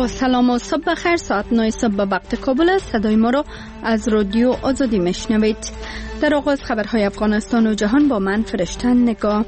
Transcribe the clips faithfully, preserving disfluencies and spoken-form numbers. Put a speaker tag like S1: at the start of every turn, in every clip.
S1: با سلام و صبح بخیر. ساعت نه صبح به وقت کابل است. صدای ما را از رادیو آزادی میشنوید. در آغاز خبرهای افغانستان و جهان با من فرشته نگاه.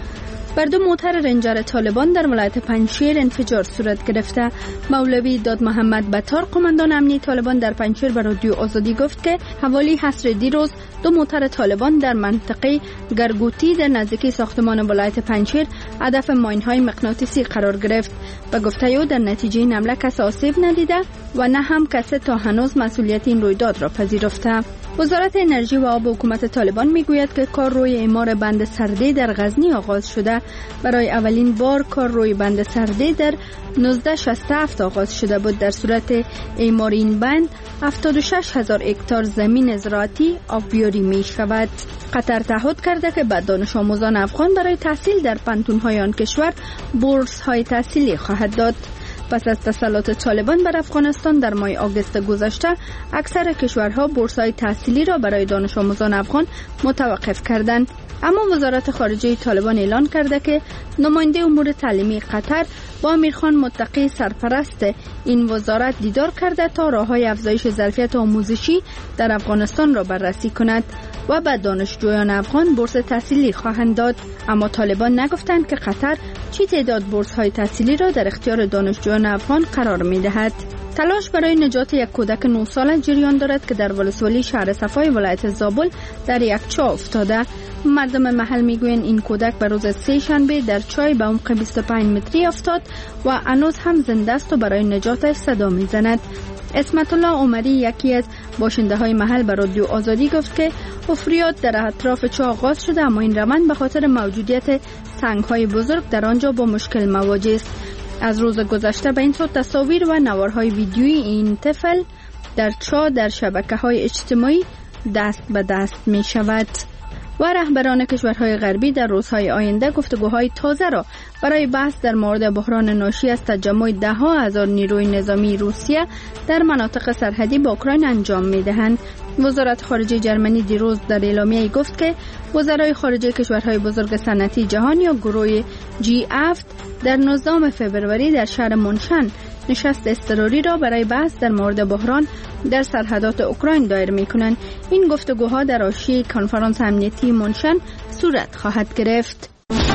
S1: بر دو موتر رنجر طالبان در ولایت پنجشیر انفجار صورت گرفته. مولوی داد محمد بطار قماندان امنیه طالبان در پنجشیر به رادیو آزادی گفت که حوالی عصر دیروز دو موتر طالبان در منطقه گرگوتی در نزدیکی ساختمان ولایت پنجشیر هدف ماین‌های مغناطیسی قرار گرفت. به گفته او در نتیجه این حمله کس آسیب ندیده و نه هم کسی تا هنوز مسئولیت این رویداد را پذیرفته. وزارت انرژی و آب حکومت طالبان میگوید که کار روی اعمار بند سرده در غزنی آغاز شده. برای اولین بار کار روی بند سرده در نوزده شصت و هفت آغاز شده بود. در صورت اعمار این بند هفتاد و شش هزار هکتار زمین زراعتی آبیاری می شود. قطر تعهد کرده که به دانش آموزان افغان برای تحصیل در پانتون‌های آن کشور بورس های تحصیلی خواهد داد. پس از تسلط طالبان بر افغانستان در ماه آگوست گذشته، اکثر کشورها بورس‌های تحصیلی را برای دانش آموزان افغان متوقف کردند. اما وزارت خارجه طالبان اعلان کرده که نماینده امور تعلیمی قطر با امیرخان متقی سرپرست این وزارت دیدار کرده تا راه‌های افزایش ظرفیت آموزشی در افغانستان را بررسی کند و به دانشجویان افغان بورس تحصیلی خواهند داد. اما طالبان نگفتند که قطر چی تعداد بورس‌های تحصیلی را در اختیار دانشجویان افغان قرار می‌دهد. تلاش برای نجات یک کودک نه ساله جریان دارد که در ولسوالی شهر صفای ولایت زابل در یک چاه افتاده. مردم محل میگویند این کودک به روز سه شنبه در چاه به عمق بیست و پنج متری افتاد و هنوز هم زنده است و برای نجاتش صدا میزند. اسمت الله عمری یکی از باشنده های محل به رادیو آزادی گفت که حفریات در اطراف چاه آغاز شده، اما این روند به خاطر موجودیت سنگ های بزرگ در آنجا با مشکل مواجه است. از روز گذشته به این صورت تصاویر و نوارهای ویدیویی این طفل در چاه در شبکه‌های اجتماعی دست به دست می شود. و رهبران کشورهای غربی در روزهای آینده گفتگوهای تازه را برای بحث در مورد بحران ناشی از تجمع ده ها هزار نیروی نظامی روسیه در مناطق سرحدی با اوکراین انجام می دهند. وزارت خارجه جرمنی دیروز در اعلامیه گفت که وزرای خارجه کشورهای بزرگ صنعتی جهان یا گروه جی هفت در نوزدهم فوریه در شهر مونشن نشست اضطراری را برای بحث در مورد بحران در سرحدات اوکراین دایر می‌کنند. این گفتگوها در حاشیه کنفرانس امنیتی مونشن صورت خواهد گرفت.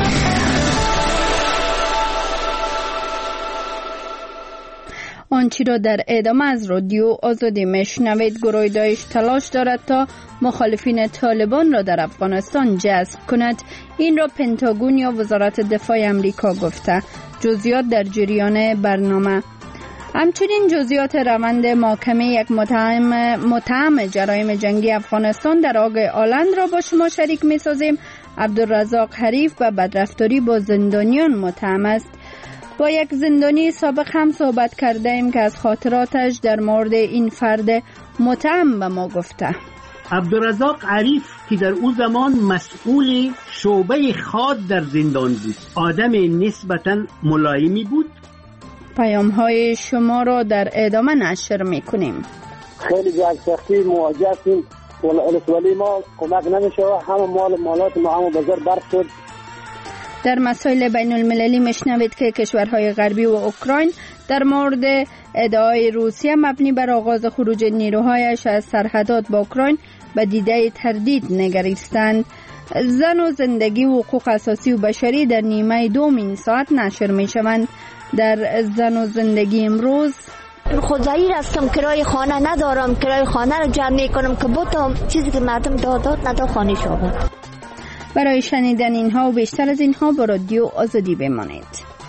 S1: آنچه را در ادامه از رادیو آزادی میشنوید. گروه داعش تلاش دارد تا مخالفین طالبان را در افغانستان جذب کند. این را پنتاگون یا وزارت دفاع امریکا گفته. جزئیات در جریان برنامه. همچنین جزئیات روند محاکمه یک متهم متهم جرایم جنگی افغانستان در آگ آلند را با شما شریک می‌سازیم. عبدالرزاق حریف به بدرفتاری با زندانیان متهم است. با یک زندانی سابق هم صحبت کرده ایم که از خاطراتش در مورد این فرد متهم به ما گفته.
S2: عبدالرزاق عریف که در اون زمان مسئول شعبه خاد در زندان بود، آدم نسبتاً ملایمی بود.
S1: پیام های شما را در ادامه نشر میکنیم.
S3: خیلی جای سختی مواجه هستیم، ولی ما کمک نمیشه، همه مال مالات ما هم بازار برق شد.
S1: در مسائل بین المللی مشنوید که کشورهای غربی و اوکراین در مورد ادعای روسیه مبنی بر آغاز خروج نیروهایش از سرحدات با اوکراین به دیده تردید نگریستند. زن و زندگی و حقوق اساسی و بشری در نیمه دوم این ساعت نشر می شوند. در زن و زندگی امروز:
S4: خدایی رفتم، کرای خانه ندارم، کرای خانه رو جمع می کنم که بودم چیزی که مردم دادات ندا خانه شود.
S1: برای شنیدن اینها و بیشتر از اینها با رادیو آزادی بمانید.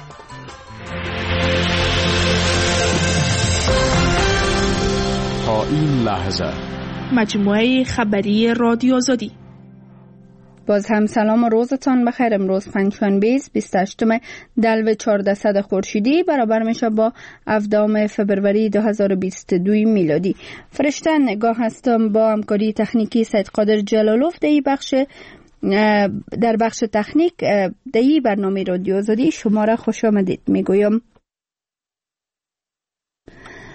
S5: تا این لحظه
S6: مجموعه خبری رادیو آزادی.
S1: باز هم سلام و روزتان بخیر. امروز پنجشنبه است، بیست و هشتم دلو چهاردهصد خورشیدی، برابر میشه با هفدهم فوریه دو هزار و بیست و دو میلادی. فرشته نگاه هستم با همکاری تکنیکی سید قادر جلالوف. در بخش در بخش تکنیک در این برنامه رادیو آزادی شما را خوش آمدید میگویم.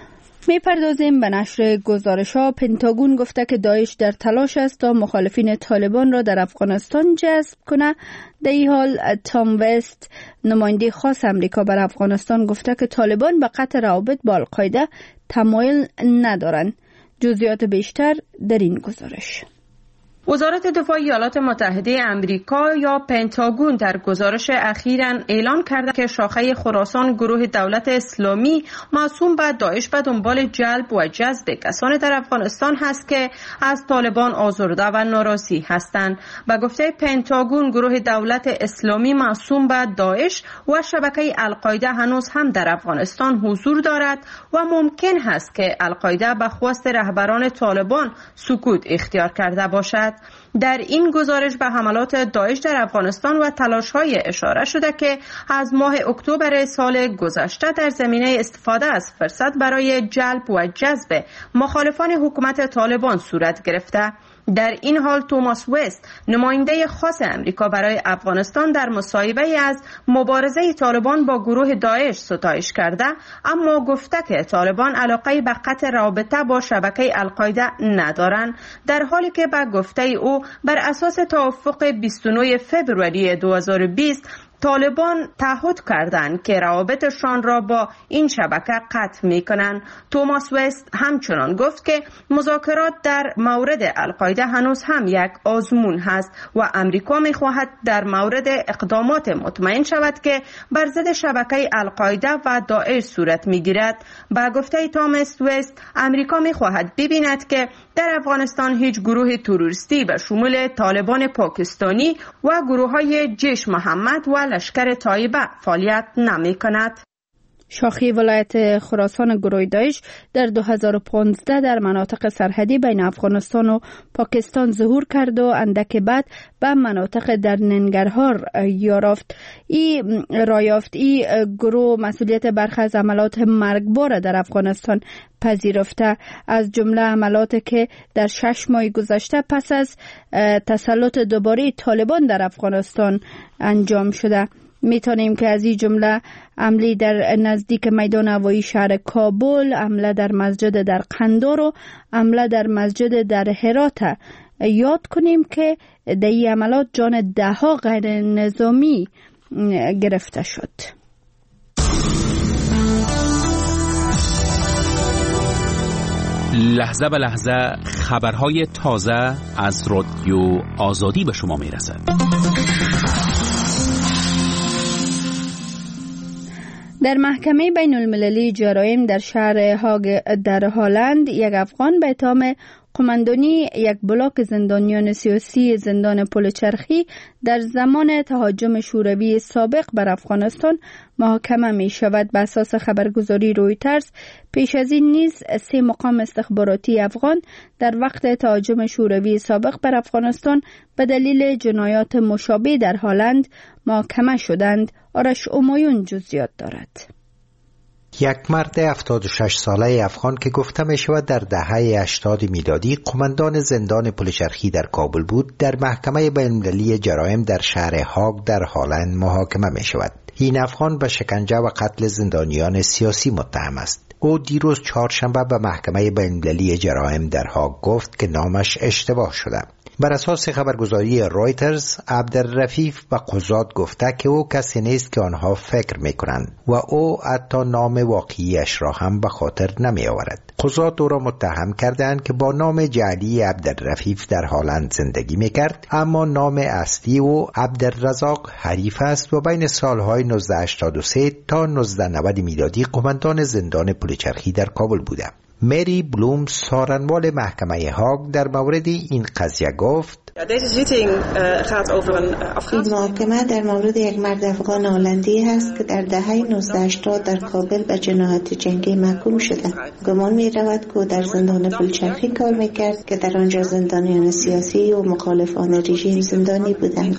S1: میپردازیم به نشر گزارش‌ها. پنتاگون گفته که داعش در تلاش است تا مخالفین طالبان را در افغانستان جذب کنه. در این حال تام وست، نماینده خاص امریکا بر افغانستان، گفته که طالبان به قطع روابط با القاعده تمایل ندارند. جزئیات بیشتر در این گزارش.
S5: وزارت دفاع ایالات متحده امریکا یا پنتاگون در گزارش اخیراً اعلام کرده که شاخه خراسان گروه دولت اسلامی موسوم به داعش به دنبال جلب و جذب کسان در افغانستان هست که از طالبان آزرده و ناراضی هستند. به گفته پنتاگون، گروه دولت اسلامی موسوم به داعش و شبکه القاعده هنوز هم در افغانستان حضور دارد و ممکن هست که القاعده به خواست رهبران طالبان سکوت اختیار کرده باشد. در این گزارش به حملات داعش در افغانستان و تلاش‌های اشاره شده که از ماه اکتبر سال گذشته در زمینه استفاده از فرصت برای جلب و جذب مخالفان حکومت طالبان صورت گرفته. در این حال توماس وست، نماینده خاص امریکا برای افغانستان، در مصاحبه از مبارزه طالبان با گروه داعش ستایش کرده، اما گفته که طالبان علاقه به قطع رابطه با شبکه القاعده ندارند، در حالی که به گفته او بر اساس توافق بیست و نه فوریه دو هزار و بیست طالبان تعهد کردند که روابطشان را با این شبکه قطع می کنند. توماس وست همچنان گفت که مذاکرات در مورد القاعده هنوز هم یک آزمون هست و امریکا می خواهد در مورد اقدامات مطمئن شود که بر ضد شبکه القاعده و داعش صورت می گیرد. با گفته توماس وست، امریکا می خواهد ببیند که در افغانستان هیچ گروه تروریستی به شمول طالبان پاکستانی و گروه های جیش محمد و لشکر طایبه فعالیت نمی کند.
S1: شاخه ولایت خراسان گروه داعش در دو هزار و پانزده در مناطق سرحدی بین افغانستان و پاکستان ظهور کرد و اندک بعد به مناطق در ننگرهار یافت. این رایافت ای گروه مسئولیت برخی از عملات مرگبار در افغانستان پذیرفته، از جمله عملاتی که در شش ماه گذشته پس از تسلط دوباره طالبان در افغانستان انجام شده. میتونیم که از این جمله حمله در نزدیک میدان هوایی شهر کابل، حمله در مسجد در قندار و حمله در مسجد در هرات یاد کنیم که در این عملات جان ده ها غیر نظامی گرفته شد.
S7: لحظه به لحظه خبرهای تازه از رادیو آزادی به شما میرسد.
S1: در محکمه بین المللی جرایم در شهر هاگ در هلند، یک افغان به اتهام قماندانی یک بلاک زندانیان سیاسی زندان پل چرخی در زمان تهاجم شوروی سابق بر افغانستان محاکمه می شود. به اساس خبرگزاری رویترز، پیش از این نیز سه مقام استخباراتی افغان در وقت تهاجم شوروی سابق بر افغانستان به دلیل جنایات مشابه در هلند محاکمه شدند. آرش امایون جزئیات دارد.
S8: یک مرد هفتاد و شش ساله افغان که گفته می شود در دهه هشتاد میلادی قماندان زندان پل چرخی در کابل بود، در محکمه بین المللی جرایم در شهر هاگ در هلند محاکمه می شود. این افغان به شکنجه و قتل زندانیان سیاسی متهم است. او دیروز چهارشنبه به محکمه بین المللی جرایم در هاگ گفت که نامش اشتباه شده. بر اساس خبرگزاری رویترز، عبدالرفیف به قضات گفته که او کسی نیست که آنها فکر میکنند و او حتی نام واقعیش را هم به خاطر نمی آورد. قضات او را متهم کردند که با نام جعلی عبدالرفیف در هلند زندگی میکرد، اما نام اصلی او عبدالرزاق حریف است و بین سالهای نوزده هشتاد و سه تا نوزده نود میلادی قماندان زندان پل چرخی در کابل بوده. مری بلوم، سارنوال محکمه هاگ، در مورد این قضیه گفت:
S9: این محاکمه در مورد یک مرد افغان هلندی است که در دهه نوزده هشتاد در کابل به جنایات جنگی محکوم شده. گمان می رود که در زندان پل چرخی کار می کرد که در آنجا زندانیان سیاسی و مخالفان رژیم زندانی بودند.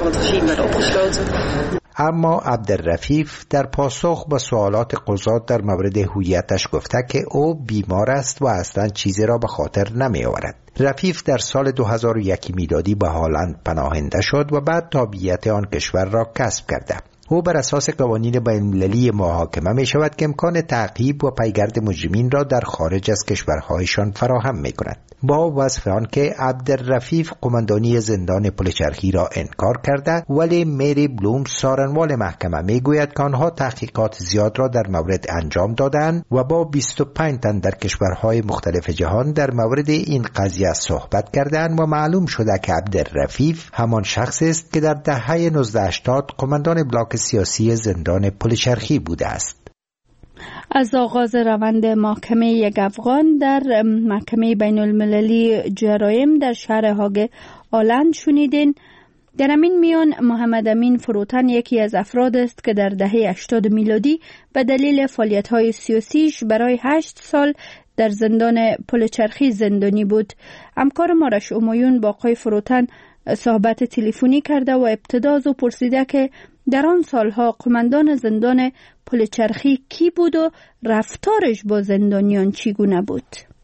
S8: اما عبدالرفیف در پاسخ به سوالات قضات در مورد هویتش گفته که او بیمار است و اصلا چیزی را به خاطر نمی آورد. رفیف در سال دو هزار و یک میلادی به هلند پناهنده شد و بعد تابعیت آن کشور را کسب کرده. او بر اساس قوانین بین‌المللی محاکمه می شود که امکان تعقیب و پیگرد مجرمین را در خارج از کشورهایشان فراهم می کند. با وصف آن که عبدالرفیف قماندانی زندان پلچرخی را انکار کرده، ولی مری بلوم سارنوال محکمه می گوید که آنها تحقیقات زیاد را در مورد انجام دادند و با بیست و پنج تن در کشورهای مختلف جهان در مورد این قضیه صحبت کردند و معلوم شده که عبدالرفیف همان شخص است که در دهه نوزده هشتاد قماندان بلاک سیاسی زندان پلچرخی بوده است.
S1: از آغاز روند محکمه یک افغان در محکمه بین المللی جرایم در شهر هاگ آلند شنیدین. در همین میان محمد امین فروتن یکی از افراد است که در دهه هشتاد میلادی به دلیل فعالیت‌های سیاسیش برای هشت سال در زندان پلچرخی زندانی بود. همکار مارش امایون با آقای فروتن صحبت تلفنی کرده و ابتدا از او پرسیده که در آن سالها قماندان زندان پلچرخی کی بود و رفتارش با زندانیان چگونه بود؟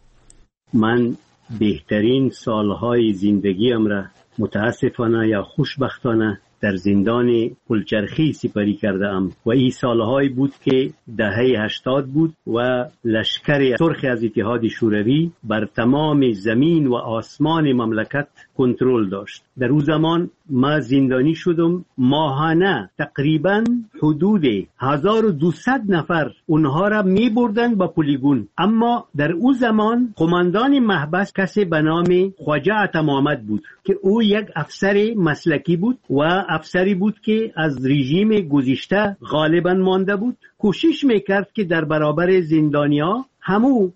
S2: من بهترین سالهای زندگیم را متاسفانه یا خوشبختانه در زندان پلچرخی سپری کرده ام و این سالهایی بود که دهه هشتاد بود و لشکر سرخ از اتحاد شوروی بر تمام زمین و آسمان مملکت کنترل داشت. در اون زمان ما زندانی شدم. ماهانه تقریبا حدود هزار و دویست نفر اونها را می بردن با پلیگون. اما در اون زمان قماندان محبس کسی به نام خواجه عطا محمد بود که او یک افسر مسلکی بود و افسری بود که از رژیم گذشته غالبا مانده بود. کوشش میکرد که در برابر زندانیا همو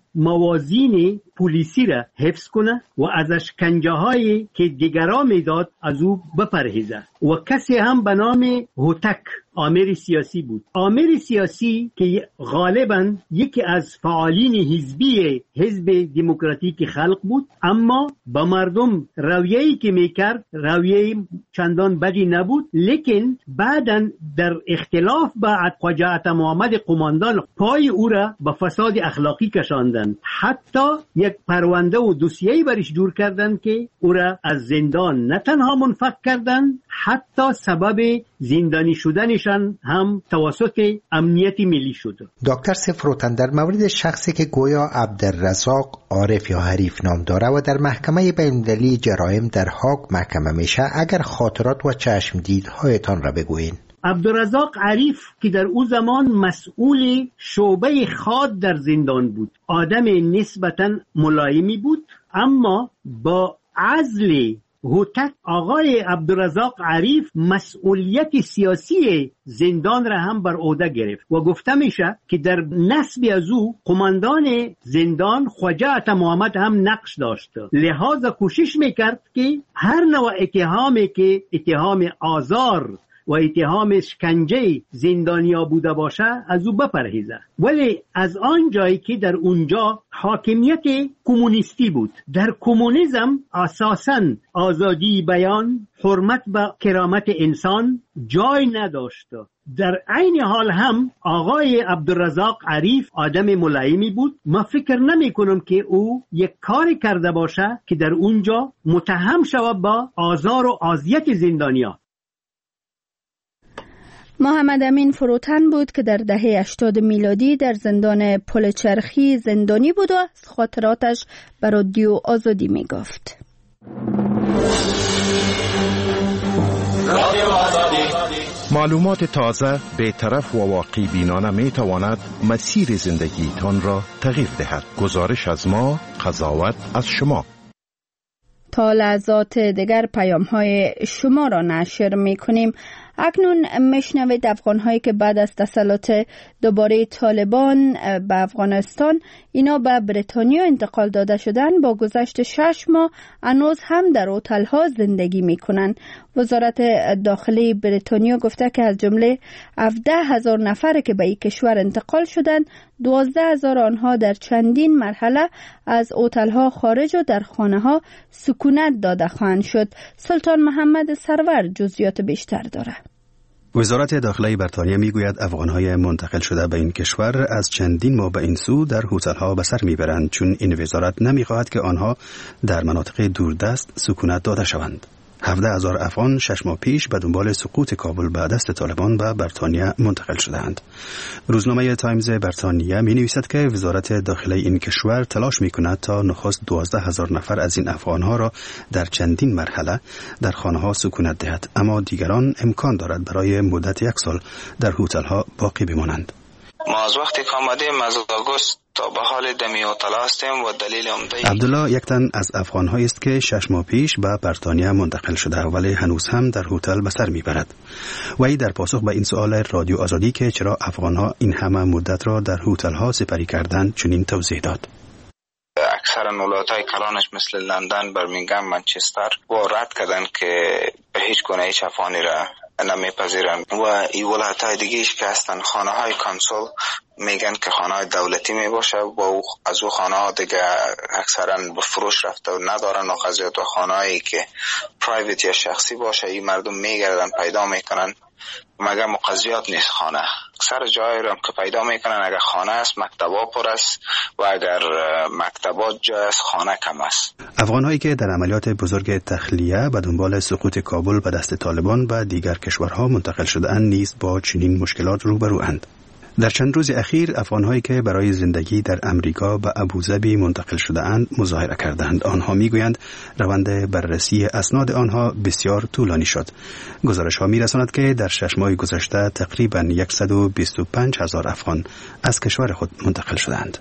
S2: موازین پلیسی را حفظ کنه و از اشکنجه هایی که دیگران میداد از او بپرهیزه. و کسی هم به نام هوتک آمر سیاسی بود. آمر سیاسی که غالبا یکی از فعالین حزبی حزب دموکراتیک خلق بود، اما با مردم رویه‌ای که میکرد رویه چندان بدی نبود، لیکن بعداً در اختلاف با خواجه عطا محمد قماندان پای او را به فساد اخلاقی کشاندند. حتی یک پرونده و دوسیه‌ای برش جور کردند که او را از زندان نه تنها منفک کردند، حتی سبب زندانی شدنشان هم توسط امنیت ملی شد.
S8: دکتر سفروتن در مورد شخصی که گویا عبدالرزاق عارف یا حریف نام داره و در محکمه بین‌المللی جرایم در هاگ محکمه میشه، اگر خاطرات و چشمدیدهایتان را بگوین.
S2: عبدالرزاق عریف که در او زمان مسئول شعبه خاد در زندان بود، آدم نسبتاً ملایمی بود، اما با عزل هوتک آقای عبدالرزاق عریف مسئولیت سیاسی زندان را هم بر عهده گرفت و گفته میشه که در نسب از او قماندان زندان خواجه عطا محمد هم نقش داشت. لحاظا کوشش میکرد که هر نوع اتهامی که اتهام آزار و اتهام شکنجه زندانیا بوده باشه از او بپرهیزه. ولی از آن جایی که در اونجا حاکمیت کمونیستی بود، در کمونیسم اساساً آزادی بیان، حرمت به کرامت انسان جای نداشت. در عین حال هم آقای عبدالرزاق عریف آدم ملایمی بود. ما فکر نمی کنم که او یک کاری کرده باشه که در اونجا متهم شود با آزار و اذیت زندانیا.
S1: محمد امین فروتن بود که در دهه هشتاد میلادی در زندان پلچرخی زندانی بود و از خاطراتش به رادیو آزادی می گفت.
S10: معلومات تازه، بی‌طرف و واقعی بینانه می تواند مسیر زندگیتان را تغییر دهد. گزارش از ما، قضاوت از شما.
S1: تا لحظات دیگر پیام های شما را نشر می کنیم. اکنون میشنوید افغان‌هایی که بعد از تسلط دوباره طالبان به افغانستان اینا به بریتانیا انتقال داده شدن، با گذشت شش ماه هنوز هم در هتل‌ها زندگی می‌کنند. وزارت داخلی بریتانیا گفته که از جمله هفده هزار نفر که به این کشور انتقال شدند، دوازده هزار آنها در چندین مرحله از هتل‌ها خارج و در خانه‌ها سکونت داده خواهند شد. سلطان محمد سرور جزئیات بیشتر داره.
S11: وزارت داخلی بریتانیا میگوید افغان‌های منتقل شده به این کشور از چندین ماه به این سو در هتل‌ها به سر میبرند، چون این وزارت نمیخواهد که آنها در مناطق دوردست سکونت داده شوند. هفده هزار افغان شش ماه پیش به دنبال سقوط کابل به دست طالبان به بریتانیا منتقل شدند. روزنامه تایمز بریتانیا می نویسد که وزارت داخله این کشور تلاش می کند تا نخست دوازده هزار نفر از این افغان ها را در چندین مرحله در خانه ها سکونت دهد، اما دیگران امکان دارد برای مدت یک سال در هتل ها باقی بمانند.
S12: ما از وقتی که آمدیم از آگوست تا به حال دمی هتل هستیم و دلیل عمده
S11: عبدالله یک تن از افغان‌هایی است که شش ماه پیش به بریتانیا منتقل شده ولی هنوز هم در هتل به سر میبرد. وی در پاسخ به این سوال رادیو آزادی که چرا افغان‌ها این همه مدت را در هتل‌ها سپری کردند چنین توضیح داد.
S12: اکثر ولایت‌های کلانش مثل لندن، برمینگهم، منچستر و رد کردن که به هیچ گونه هیچ افغانی را نمیپذیرن و این ولایت‌های دیگه‌اش که هستن خانه‌های کانسول میگن که خانه‌های دولتی میباشه و از او خانه‌ها دیگه اکثرا به فروش رفته و ندارن و قضیت و خانه‌هایی که پرایوت یا شخصی باشه این مردم میگردن پیدا میکنن مگر مقضیات نیست خانه. اکثر جایی رو که پیدا میکنن اگر خانه است مکتبا پر است و اگر مکتبات جای است خانه کم است.
S11: افغان‌هایی که در عملیات بزرگ تخلیه به دنبال سقوط کابل به دست طالبان و دیگر کشورها منتقل شده‌اند نیز با چنین مشکلات روبروند. در چند روز اخیر افغان‌هایی که برای زندگی در امریکا به ابوظبی منتقل شده‌اند مظاهره کردند. آنها میگویند روند بررسی اسناد آنها بسیار طولانی شد. گزارش‌ها می‌رساند که در شش ماه گذشته تقریباً صد و بیست و پنج هزار افغان از کشور خود منتقل شدند.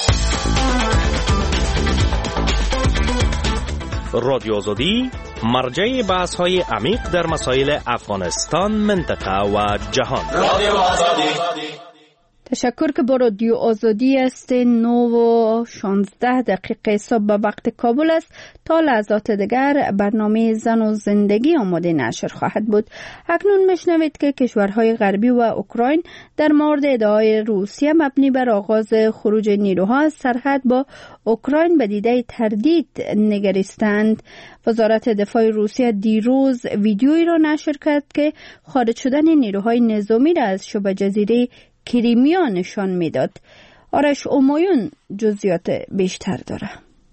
S13: رادیو آزادی مرجع بحث‌های عمیق در مسائل افغانستان، منطقه و جهان. رادیو آزادی.
S1: تشکر که با رادیو آزادی است. نو و شانزده دقیقه صبح به وقت کابل است. تا لحظات دیگر برنامه زن و زندگی آماده نشر خواهد بود. اکنون میشنوید که کشورهای غربی و اوکراین در مورد ادعای روسیه مبنی بر آغاز خروج نیروها از سرحد با اوکراین به دیده تردید نگریستند. وزارت دفاع روسیه دیروز ویدیویی را نشر کرد که خارج شدن نیروهای نظامی را از شبه جزیره کریمیا نشان میداد. آرش اومایون جزئیات بیشتر داره.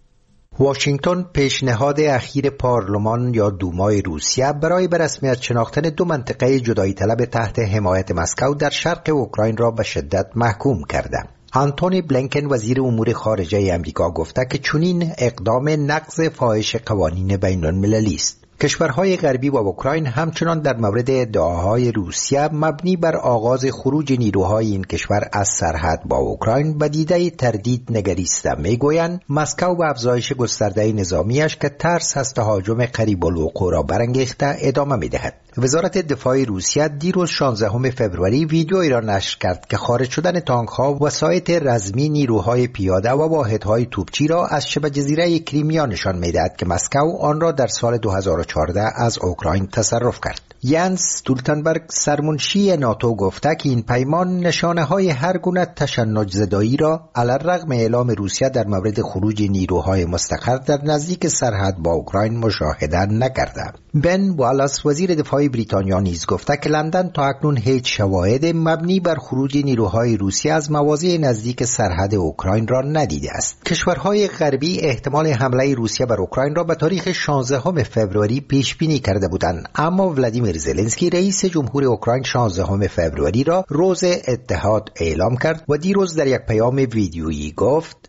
S8: واشنگتن پیشنهاد اخیر پارلمان یا دومای روسیه برای به رسمیت شناختن دو منطقه جدایی طلب تحت حمایت مسکو در شرق اوکراین را به شدت محکوم کرده. آنتونی بلینکن وزیر امور خارجه امریکا گفته که چنین اقدام نقض فاحش قوانین بین المللی است. کشورهای غربی و اوکراین همچنان در مورد ادعاهای روسیه مبنی بر آغاز خروج نیروهای این کشور از سرحد با اوکراین به دیده تردید نگریسته. میگویند مسکو به افزایش گسترده نظامیش که ترس از تهاجم قریب الوقوع را برانگیخته ادامه میدهد. وزارت دفاع روسیه دیروز شانزدهم فوریه ویدیویی را نشر کرد که خارج شدن تانک‌ها و وسایط رزمی نیروهای پیاده و واحدهای توپچی را از شبه جزیره کریمیا نشان می‌دهد که مسکو آن را در سال دو هزار و چهارده از اوکراین تصرف کرد. یانس استولتنبرگ سرمنشی ناتو گفته که این پیمان نشانه‌های هر گونه تشنج زدایی را علی‌رغم اعلام روسیه در مورد خروج نیروهای مستقر در نزدیک سرحد با اوکراین مشاهده نکرده. بن والاس وزیر دفاع بریتانیا نیز گفته که لندن تا اکنون هیچ شواهد مبنی بر خروج نیروهای روسیه از مواضع نزدیک سرحد اوکراین را ندیده است. کشورهای غربی احتمال حمله روسیه بر اوکراین را به تاریخ شانزدهم فوریه پیش بینی کرده بودند، اما ولادیمیر زلنسکی رئیس جمهور اوکراین شانزدهم فوریه را روز اتحاد اعلام کرد و دیروز در یک پیام ویدیویی گفت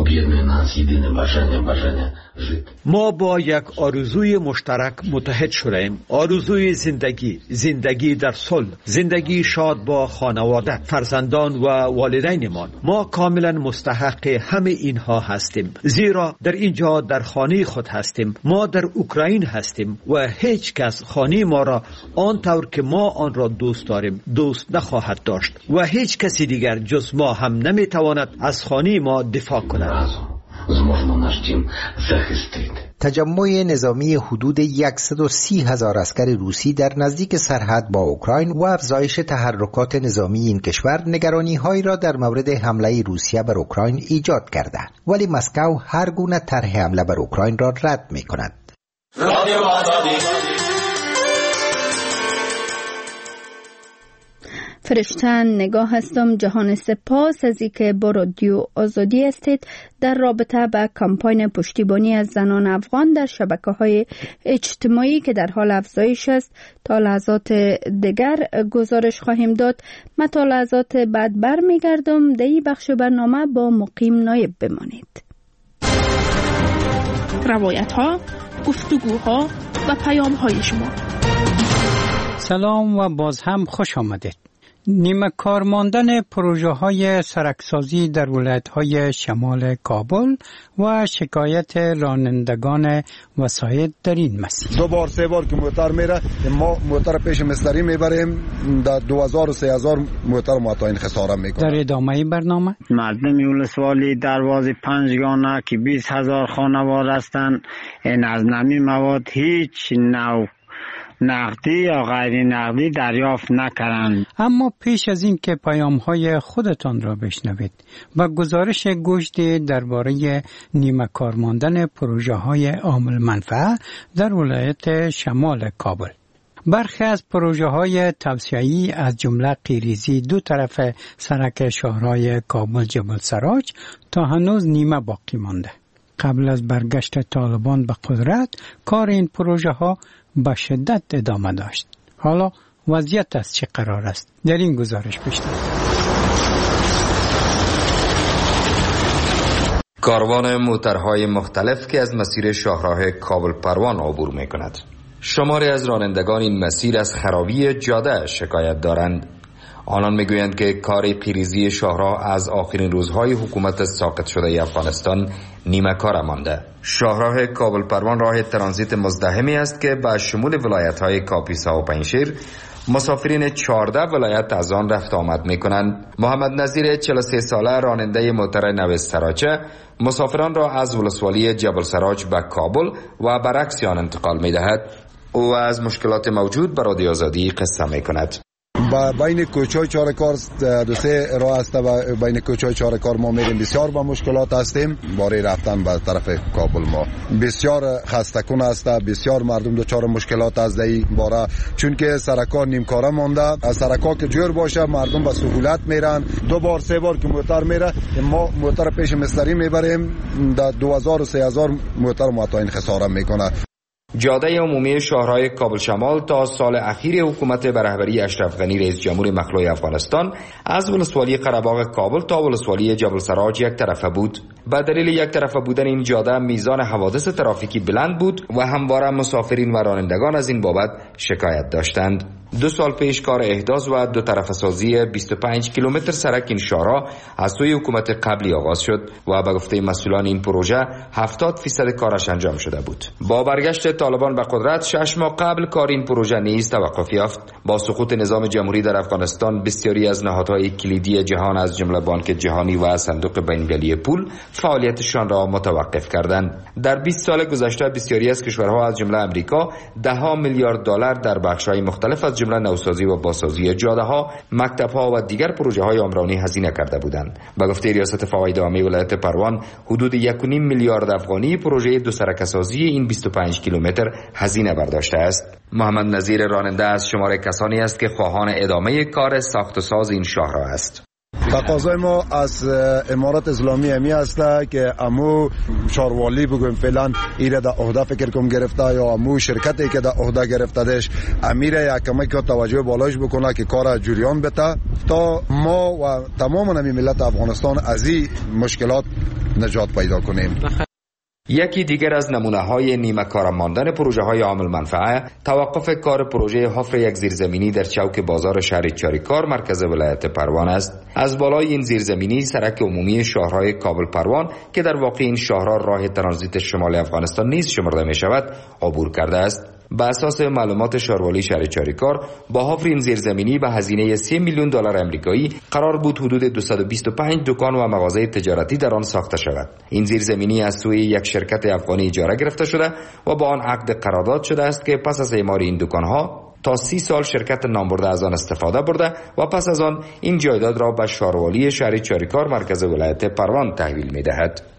S14: ما با یک آرزوی مشترک متحد شدیم، آرزوی زندگی، زندگی در صلح، زندگی شاد با خانواده، فرزندان و والدینمان. ما کاملا مستحق همه اینها هستیم، زیرا در اینجا در خانه خود هستیم. ما در اوکراین هستیم و هیچ کس خانه ما را آنطور که ما آن را دوست داریم دوست نخواهد داشت و هیچ کسی دیگر جز ما هم نمیتواند از خانه ما دفاع کند.
S8: تجمع نظامی حدود صد و سی هزار عسکر روسی در نزدیک سرحد با اوکراین و افزایش تحرکات نظامی این کشور نگرانی‌هایی را در مورد حمله روسیه بر اوکراین ایجاد کرده، ولی مسکو هر گونه طرح حمله بر اوکراین را رد می‌کند. رادیو آزادی.
S1: فرشتن نگاه هستم. جهان سپاس از اینکه با رادیو آزادی هستید در رابطه با کمپاین پشتیبانی از زنان افغان در شبکه‌های اجتماعی که در حال افزایش است. تا لحظات دیگر گزارش خواهیم داد. من تا لحظات بعد برمیگردم. در این بخش برنامه با مقیم نایب بمانید.
S6: روایت‌ها، گفتگوها و پیام‌های شما.
S15: سلام و باز هم خوش آمدید. نیمه کار ماندن پروژه های سرکسازی در ولایت های شمال کابل و شکایت رانندگان وسایط در این مسیر.
S16: دو بار سه بار که موتر میره ما موتر پیش مستری میبریم در دو هزار و سه هزار موتر معطا این خساره میکنه.
S15: در ادامه برنامه
S17: مردم ولسوالی دروازه پنجگانه که بیست هزار خانوار هستند این از نمی مواد هیچ نوع نقدی یا غیر نقدی دریافت نکردند.
S15: اما پیش از این که پیام‌های خودتان را بشنوید و گزارش گشتی درباره نیمه کار ماندن پروژه‌های عامل منفعه در ولایت شمال کابل. برخی از پروژه‌های توسعه‌ای از جمله قیریزی دو طرف سرک شاهرای کابل جبل سراج تا هنوز نیمه باقی مانده. قبل از برگشت طالبان به قدرت کار این پروژه‌ها با شدت ادامه داشت. حالا وضعیت از چه قرار است؟ در این گزارش بشنوید.
S18: کاروان موترهای مختلف که از مسیر شاهراه کابل پروان عبور می کند. شماری از رانندگان این مسیر از خرابی جاده شکایت دارند. آنان میگویند که کار پیریزی شاهراه از آخرین روزهای حکومت ساقط شده افغانستان نیمه کار مانده. شاهراه کابل پروان راه ترانزیت مزدحمی است که با شمول ولایت‌های کاپیسا و پنجشیر مسافرین چهارده ولایت از آن رفت آمد می‌کنند. محمد نظیر چهل و سه ساله راننده موتر نو سراچه مسافران را از ولسوالی جبل سراج به کابل و برعکس آن انتقال می‌دهد. او از مشکلات موجود به رادیو آزادی قصه می‌کند.
S16: با بین کوچه‌های چهارکار دو سه راه است و بین کوچه‌های چهارکار ما میریم بسیار با مشکلات هستیم. برای رفتن به طرف کابل ما بسیار خسته کن است. بسیار مردم دچار مشکلات از این باره چون که سرکا نیمکاره مانده. از سرکا که جور باشه مردم به سهولت میرن. دو بار سه بار که موتر میره ما موتر پیش مستری میبریم در دو هزار و سه هزار موتر معطا این خساره میکنه.
S18: جاده عمومی شاهراه کابل شمال تا سال اخیر حکومت به رهبری اشرف غنی رئیس جمهور مخلوع افغانستان از ولسوالی قره‌باغ کابل تا ولسوالی جبل سراج یک طرفه بود. به دلیل یک طرفه بودن این جاده میزان حوادث ترافیکی بلند بود و همواره مسافرین و رانندگان از این بابت شکایت داشتند. دو سال پیش کار احداث و دو طرفه سازی بیست و پنج کیلومتر سرک این شاهراه از سوی حکومت قبلی آغاز شد و به گفته مسئولان این پروژه هفتاد فیصد کارش انجام شده بود. با برگشت طالبان به قدرت شش ماه قبل کار این پروژه نیز توقف یافت. با سقوط نظام جمهوری در افغانستان بسیاری از نهادهای کلیدی جهان از جمله بانک جهانی و صندوق بین‌المللی پول فعالیتشان را متوقف کردند. در بیست سال گذشته بسیاری از کشورها از جمله امریکا ده ها میلیارد دلار در بخش‌های مختلف از جمله نوسازی و بازسازی جاده‌ها، مکتب‌ها و دیگر پروژه‌های عمرانی هزینه کرده بودند. به گفته ریاست فواید عامه ولایت پروان حدود یک و نیم میلیارد افغانی پروژه دو سرک‌سازی این بیست و پنج کیلومتر هزینه برداشته است. محمد نظیر راننده از شمار کسانی است که خواهان ادامه کار ساخت و ساز این شاهراه است.
S16: تقاضای ما از امارات اسلامی همی است که امو شاروالی بگویم فعلا ایره در عهده فکر کم گرفته یا امو شرکتی که در عهده گرفتهش امیره یک کمک توجه بالاش بکنه که کار جریان بده تا ما و تمام نمی ملت افغانستان از این مشکلات نجات پیدا کنیم.
S18: یکی دیگر از نمونه‌های نیمه کار ماندن پروژه‌های عامل منفعه توقف کار پروژه حفر یک زیرزمینی در چوک بازار شهر چاریکار مرکز ولایت پروان است. از بالای این زیرزمینی سرک عمومی شاهراه کابل پروان که در واقع این شاهراه راه ترانزیت شمال افغانستان نیز شمرده می شود عبور کرده است. به اساس معلومات شاروالی شهر چاریکار با حفر این زیرزمینی به هزینه سه میلیون دلار آمریکایی قرار بود حدود دویست و بیست و پنج دکان و مغازه تجارتی در آن ساخته شود. این زیرزمینی از سوی یک شرکت افغانی اجاره گرفته شده و با آن عقد قرارداد شده است که پس از اعمار این دکانها تا سی سال شرکت نامبرده از آن استفاده برده و پس از آن این جایداد را به شاروالی شهر چاریکار مرکز ولایت پروان تحویل می دهد.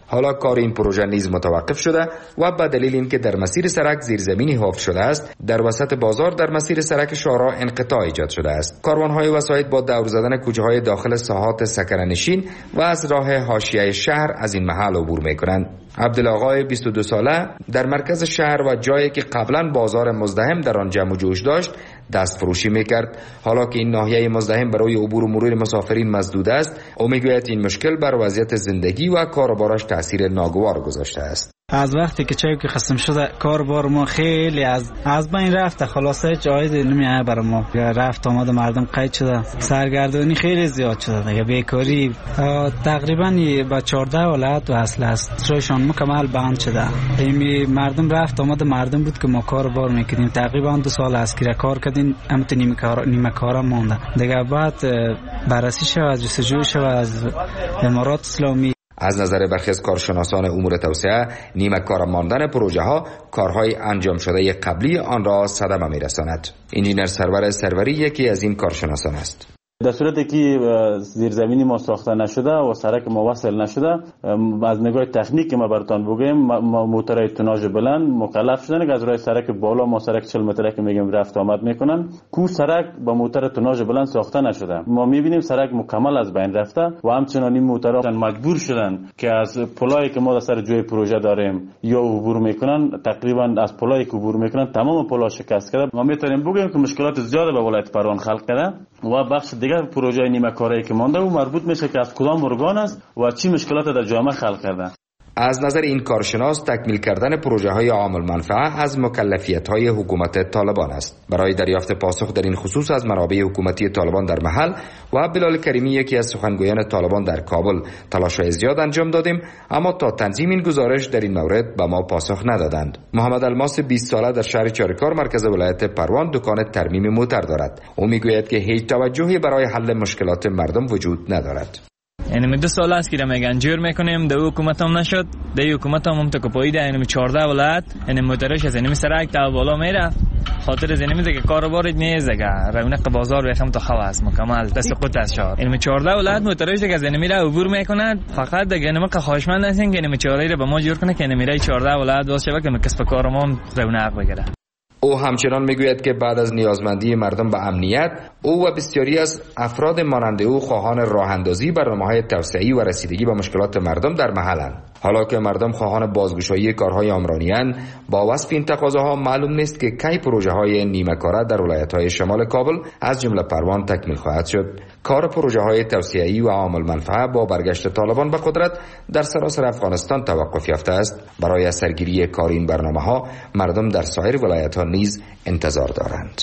S18: حالا کار این پروژه نیز متوقف شده و به دلیل اینکه در مسیر سرک زیرزمینی حفر شده است، در وسط بازار در مسیر سرک شارع انقطاع ایجاد شده است. کاروان‌های وسایط با دور زدن کوچه‌های داخل ساحات سکره‌نشین و از راه حاشیه شهر از این محل عبور می‌کنند. عبدالآقای بیست و دو ساله در مرکز شهر و جایی که قبلا بازار مزدحم در آن جمع و جوش داشت دست فروشی میکرد. حالا که این ناحیه مزدحم برای عبور و مرور مسافرین مسدود است، او میگوید این مشکل بر وضعیت زندگی و کاروبارش تاثیر ناگوار گذاشته است.
S19: از وقتی که چای که خستم شده کاربار ما خیلی از از بین رفته، خلاصه جای نمیاد برای ما. رفت آمد مردم قید شده، سرگردانی خیلی زیاد شده دیگه، بیکاری تقریبا با چهارده ولایت وصل است، چایشان مکمل بند شده. این مردم رفت آمد مردم بود که ما کاربار میکردیم، تقریبا دو سال از که کار کردیم، اما نیمه کار نیمه کارم مونده دیگه. بعد بررسی شد از جستجو شد از امارات اسلامی.
S18: از نظر برخی از کارشناسان امور توسعه، نیمه کار ماندن پروژه ها کارهای انجام شده قبلی آن را صدمه میرساند. انجینر سرور سروری یکی از این کارشناسان است.
S20: در صورتی که زیرزمینی ما ساخته نشده و سرک ما وصل نشده، از نگاه تکنیک ما براتون بگیم، موتورهای توناژ بلند مکلف شدن که از راه سرک بالا ما سرک چهل متره که میگیم رفت آمد میکنن، کو سرک با موتور توناژ بلند ساخته نشده. ما میبینیم سرک مکمل از بین رفته و همچنان این موتورها مجبور شدن که از پلایی که ما در سر جوی پروژه داریم یا عبور میکنن، تقریبا از پلایی که عبور میکنن تمام پلها شکست کرده. ما میتونیم بگیم که مشکلات زیاده به ولایت پروان خلق کرده و بخش دیگر پروژه نیمه کاری که مانده و مربوط میشه که از کدام ارگان است و چی مشکلات در جامعه خلق کرده.
S18: از نظر این کارشناس تکمیل کردن پروژه های عامل منفعه از مکلفیت های حکومت طالبان است. برای دریافت پاسخ در این خصوص از منابع حکومتی طالبان در محل و بلال کریمی یکی از سخنگویان طالبان در کابل تلاش‌های زیاد انجام دادیم، اما تا تنظیم این گزارش در این مورد به ما پاسخ ندادند. محمد الماس بیست ساله در شهر چارکار مرکز ولایت پروان دکان ترمیم موتر دارد. او میگوید که هیچ توجهی برای حل مشکلات مردم وجود ندارد.
S21: یعنی دو سال است که میگن جور میکنیم، دو حکومت هم نشد، دو حکومت هم هم تا کپاییده، یعنی چهارده ولایت یعنی موتورش از اینمی سرک تا بالا میره، خاطر از اینمی دیگه کاروبار نیست دیگه، رونق بازار بخم تا خواص مکمل دست قط از شهر، یعنی چهارده ولایت موتورش دیگه از اینمی را عبور میکنند. فقط دیگه نما خواهشمند هستیم که اینمی چهارده رو به ما جور کنه که اینمی را چهارده ولایت واسه که کسب کار ما رونق بگیره.
S18: او همچنان میگوید که بعد از نیازمندی مردم به امنیت، او و بسیاری از افراد مانند او خواهان راه اندازی برنامه‌های توسعه‌ای و رسیدگی به مشکلات مردم در محلند. حالا که مردم خواهان بازگشایی کارهای عمرانی‌اند، با وصف این تقاضاها معلوم نیست که کی پروژه‌های نیمه کاره در ولایت‌های شمال کابل از جمله پروان تکمیل خواهد شد. کار پروژه‌های توسعه‌ای و عامل منفعه با برگشت طالبان به قدرت در سراسر افغانستان توقف یافته است. برای اثرگیری کار این برنامه‌ها مردم در سایر ولایت‌ها نیز انتظار دارند.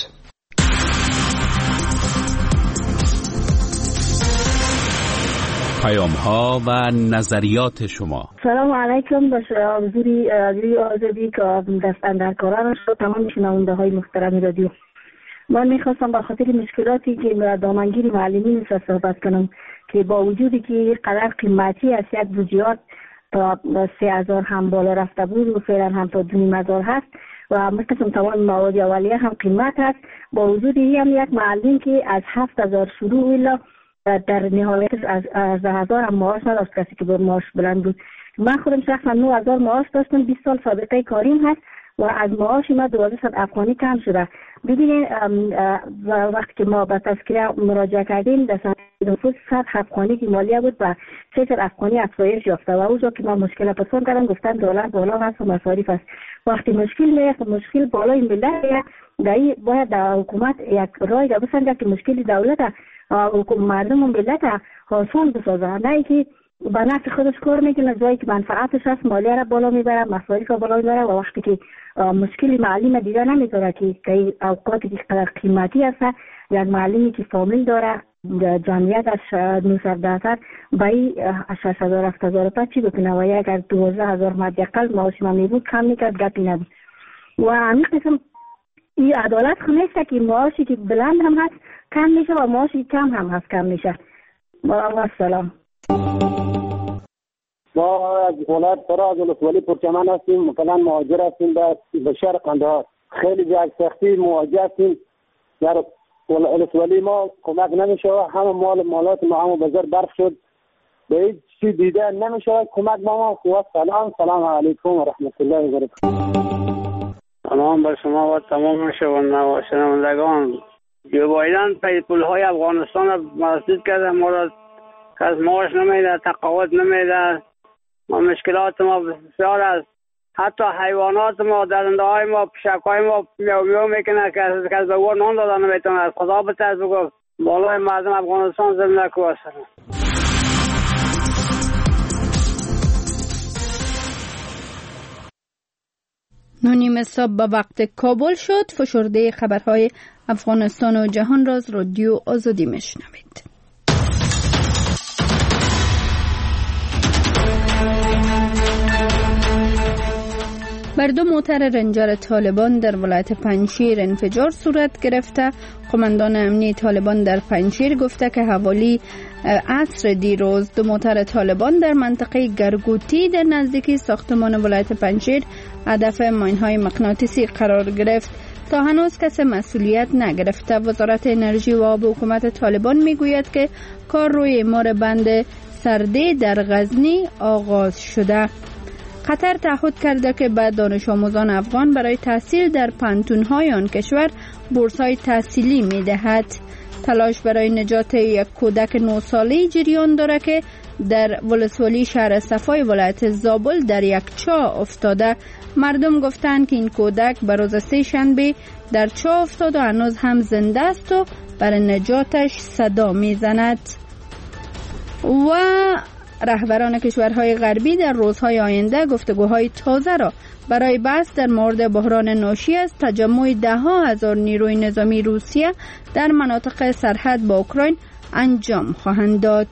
S7: پیام ها و نظریات شما.
S22: سلام علیکم. به حضوری رادیو آزادی که دست اندرکاران شد، تمام شنونده های محترم رادیو، من میخواستم به خاطر مشکلاتی که دامنگیر معلمین را صحبت کنم که با وجودی که قدر قیمتی از یک بودجات تا سه هزار هم بالا رفته بود و فعلا هم تا دو نیم هزار هست و مثل تمام مواد اولیه هم قیمت هست، با وجودی هم یک معلم که از هفت هزار شروع الا در نهایت از از هزار هم معاش نداشت، کسی که به معاش بلند بود. من خودم شخصا نه هزار معاش داشتم، بیست سال سابقه کاریم هست و از معاش ما دوازده افغانی کم شده. ببینید وقتی که ما به تذکره مراجعه کردیم در سال نفوذ صد افغانی که مالیه بود و سه صد افغانی افزایش یافته و اونجا که ما مشکل پسند کردم گفتن دلار بالا هست و مصارف است. وقتی مشکل میاد مشکل بالای ملت دایی باید در حکومت یک رای را بسنجه که مشکل دولت مردم و ملت آسان بسازه، نه که به نفع خودش کار میکنه، جایی که منفعتش هست مالیه را بالا میبره، مصارف را بالا میبره و وقتی که مشکل معلم دیگه نمیتونه که که اوقاتی که قدر قیمتی هست، یک معلمی که فامیل داره جمعیتش نهصد درصد بایی شش هزار هفت هزار تا چی بکنه و یا اگر دوازده هزار مد اقل معاش ما میبود کم میکرد گپی نبود و همین قسم این عدالت خو نیست که معاشی که بلند هم هست کم میشه و معاشی کم هم هست کم میشه. با سلام.
S3: ما از ولایت فراز ولسوالی پرچمن هستیم، مثلا مهاجر هستیم به شهر قندهار. خیلی جای سختی مواجه هستیم، در ولسوالی ما کمک نمیشه و همه مال مالات ما هم بازار برف شد به هیچ چیزی دیده نمیشه. کمک با ما. سلام سلام علیکم و رحمت الله و برکاته.
S4: سلام بر شما و تمام شنوندگان. جو بایدن پی پولهای افغانستان را مسدود کرده، ما را کس معاش نمیده، تقاعد نمیده، ما مشکلات ما بسیار است. حتی حیوانات ما، درنده های ما، پشک های ما میو میو میکنه که کس به او نان دادن نمیتونه. از خدا بترس بگو بالای مردم افغانستان زمینه کو است.
S1: نونیم صبح به وقت کابل شد. فشرده خبرهای افغانستان و جهان را از رادیو آزادی میشنوید. بر دو موتر رنجر طالبان در ولایت پنجشیر انفجار صورت گرفته. قماندان امنی طالبان در پنجشیر گفته که حوالی عصر دیروز دو موتر طالبان در منطقه گرگوتی در نزدیکی ساختمان ولایت پنجشیر هدف ماین‌های مغناطیسی قرار گرفت. تا هنوز کسی مسئولیت نگرفته. وزارت انرژی و آب حکومت طالبان میگوید که کار روی اعمار بند سرده در غزنی آغاز شده. قطر تعهد کرده که به دانش آموزان افغان برای تحصیل در پانتون‌های آن کشور بورس‌های تحصیلی می‌دهد. تلاش برای نجات یک کودک نه ساله‌ای جریان دارد که در ولسوالی شهر صفای ولایت زابل در یک چاه افتاده. مردم گفتند که این کودک به روز سه شنبه در چاه افتاد و هنوز هم زنده است و برای نجاتش صدا می‌زند. و رهبران کشورهای غربی در روزهای آینده گفتگوهای تازه را برای بحث در مورد بحران ناشی از تجمع ده ها هزار نیروی نظامی روسیه در مناطق سرحد با اوکراین انجام خواهند داد.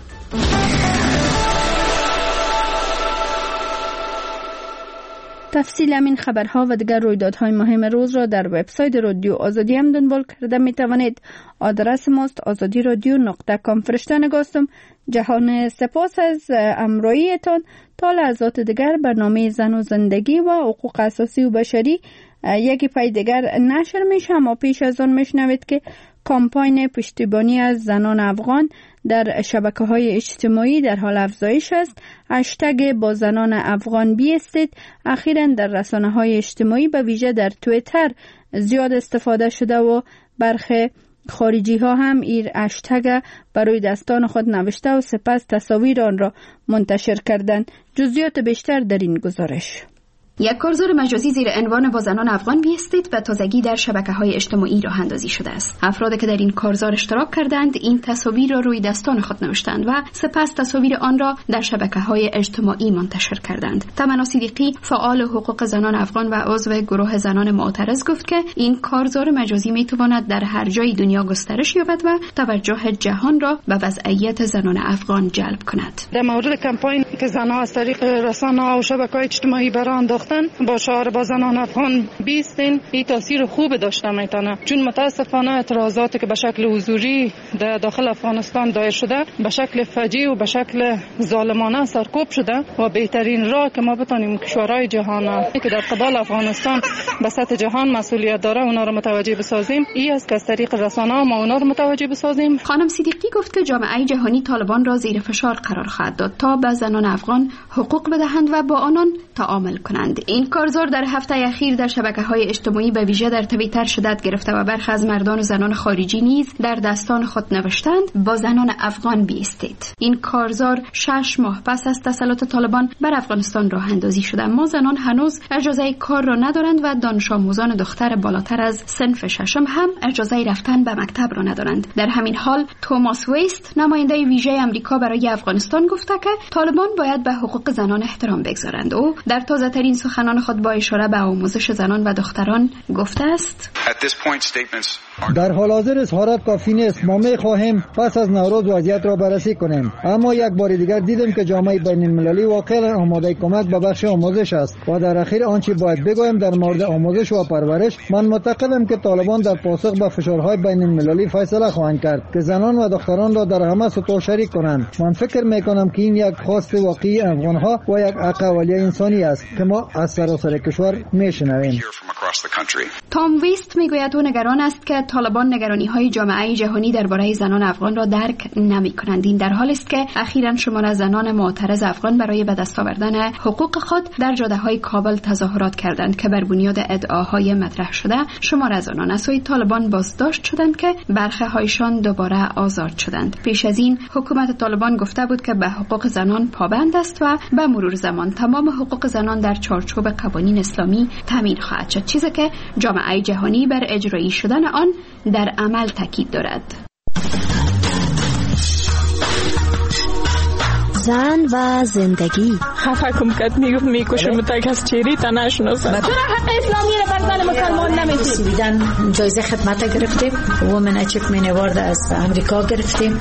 S1: تفصیل همین خبرها و دیگر رویدادهای مهم روز را در وبسایت رادیو آزادی هم دنبال کرده می توانید. آدرس ماست آزادی رادیو نقطه کام. فرشته نگاستم. جهان سپاس از همراهیتان. تا لحظات دیگر برنامه زن و زندگی و حقوق اساسی و بشری یکی پای دیگر نشر میشه، اما پیش از آن میشنوید که کامپاین پشتیبانی از زنان افغان در شبکه‌های اجتماعی در حال افزایش است. هشتگ با زنان افغان بیستید اخیراً در رسانه‌های اجتماعی به ویژه در توییتر زیاد استفاده شده و برخی خارجی ها هم این هشتگ برای دستان خود نوشته و سپس تصاویر آن را منتشر کردند. جزئیات بیشتر در این گزارش.
S5: یک کارزار مجازی زیر عنوان با زنان افغان بیستید و تازگی در شبکه‌های اجتماعی راه اندازی شده است. افرادی که در این کارزار اشتراک کردند این تصاویر را روی دستان خود نوشتند و سپس تصاویر آن را در شبکه‌های اجتماعی منتشر کردند. تمنا صدیقی فعال حقوق زنان افغان و عضو گروه زنان معترض گفت که این کارزار مجازی میتواند در هر جای دنیا گسترش یابد و توجه جهان را به وضعیت زنان افغان جلب کند.
S23: در مورد کمپاین که زنان از طریق رسانه‌ها و شبکه‌های اجتماعی برآورده با شعار با زنان افغان بیستین، این تاثیر خوب داشته میتونه، چون متاسفانه اعتراضاتی که به شکل حضوری در داخل افغانستان دایر شده به شکل فجیع و به شکل ظالمانه سرکوب شده و بهترین راه که ما بتونیم کشورهای جهان که در قبال افغانستان به سطح جهان مسئولیت داره اونا رو متوجه بسازیم، این است که از طریق رسانه‌ها ما اونا رو متوجه بسازیم.
S5: خانم صدیقی گفت که جامعه جهانی طالبان را زیر فشار قرار خواهد داد تا به زنان افغان حقوق بدهند و با آنان تعامل کنند. این کارزار در هفته اخیر در شبکه‌های اجتماعی به ویژه در توییتر شدت گرفته و برخی از مردان و زنان خارجی نیز در دستان خود نوشتند با زنان افغان بیستید. این کارزار شش ماه پس از تسلط طالبان بر افغانستان راه اندازی شده، اما زنان هنوز اجازه کار را ندارند و دانش آموزان دختر بالاتر از صنف ششم هم اجازه رفتن به مکتب را ندارند. در همین حال توماس ویست نماینده ویژه آمریکا برای افغانستان گفته که طالبان باید به حقوق زنان احترام بگذارند. او در تازه ترین سخنان خود با اشاره به آموزش زنان و دختران گفته است:
S24: در حال حاضر اظهارات کافی نیست. ما می خواهیم پس از نوروز وضعیت را بررسی کنیم، اما یک بار دیگر دیدیم که جامعه بین المللی واقعا آماده کمک به بخش آموزش است و در اخیر آنچه باید بگویم در مورد آموزش و پرورش، من معتقدم که طالبان در پاسخ به فشارهای بین المللی فیصله خواهند کرد که زنان و دختران را در همه سطوح شریک کنند. من فکر می کنم که این یک خواست واقعی افغانها و یک حق اولیه انسانی است که ما از سراسر کشور میشنویم.
S5: تام ویست میگوید او نگران است که طالبان نگرانی های جامعه جهانی درباره زنان افغان را درک نمی کنند. این در حالی است که اخیراً شمار از زنان معترض افغان برای به دست آوردن حقوق خود در جاده های کابل تظاهرات کردند که بر بنیاد ادعاهای مطرح شده شمار از آنان از سوی طالبان بازداشت شدند که برخی هایشان دوباره آزاد شدند. پیش از این حکومت طالبان گفته بود که به حقوق زنان پابند است و به مرور زمان تمام حقوق زنان در چارچوب قوانین اسلامی تامین خواهد شد، چیزی که جامعه جهانی بر اجرایی شدن آن در عمل تاکید دارد.
S2: زن و زندگی.
S6: خفه کم کد میگفت میکشم تک از چیری تا نشناسم. چرا حق اسلامی رو بر زن مسلمان نمیدید؟
S2: سویدن جایزه خدمت گرفتیم، وومن اچیومنت اوارد از امریکا گرفتیم.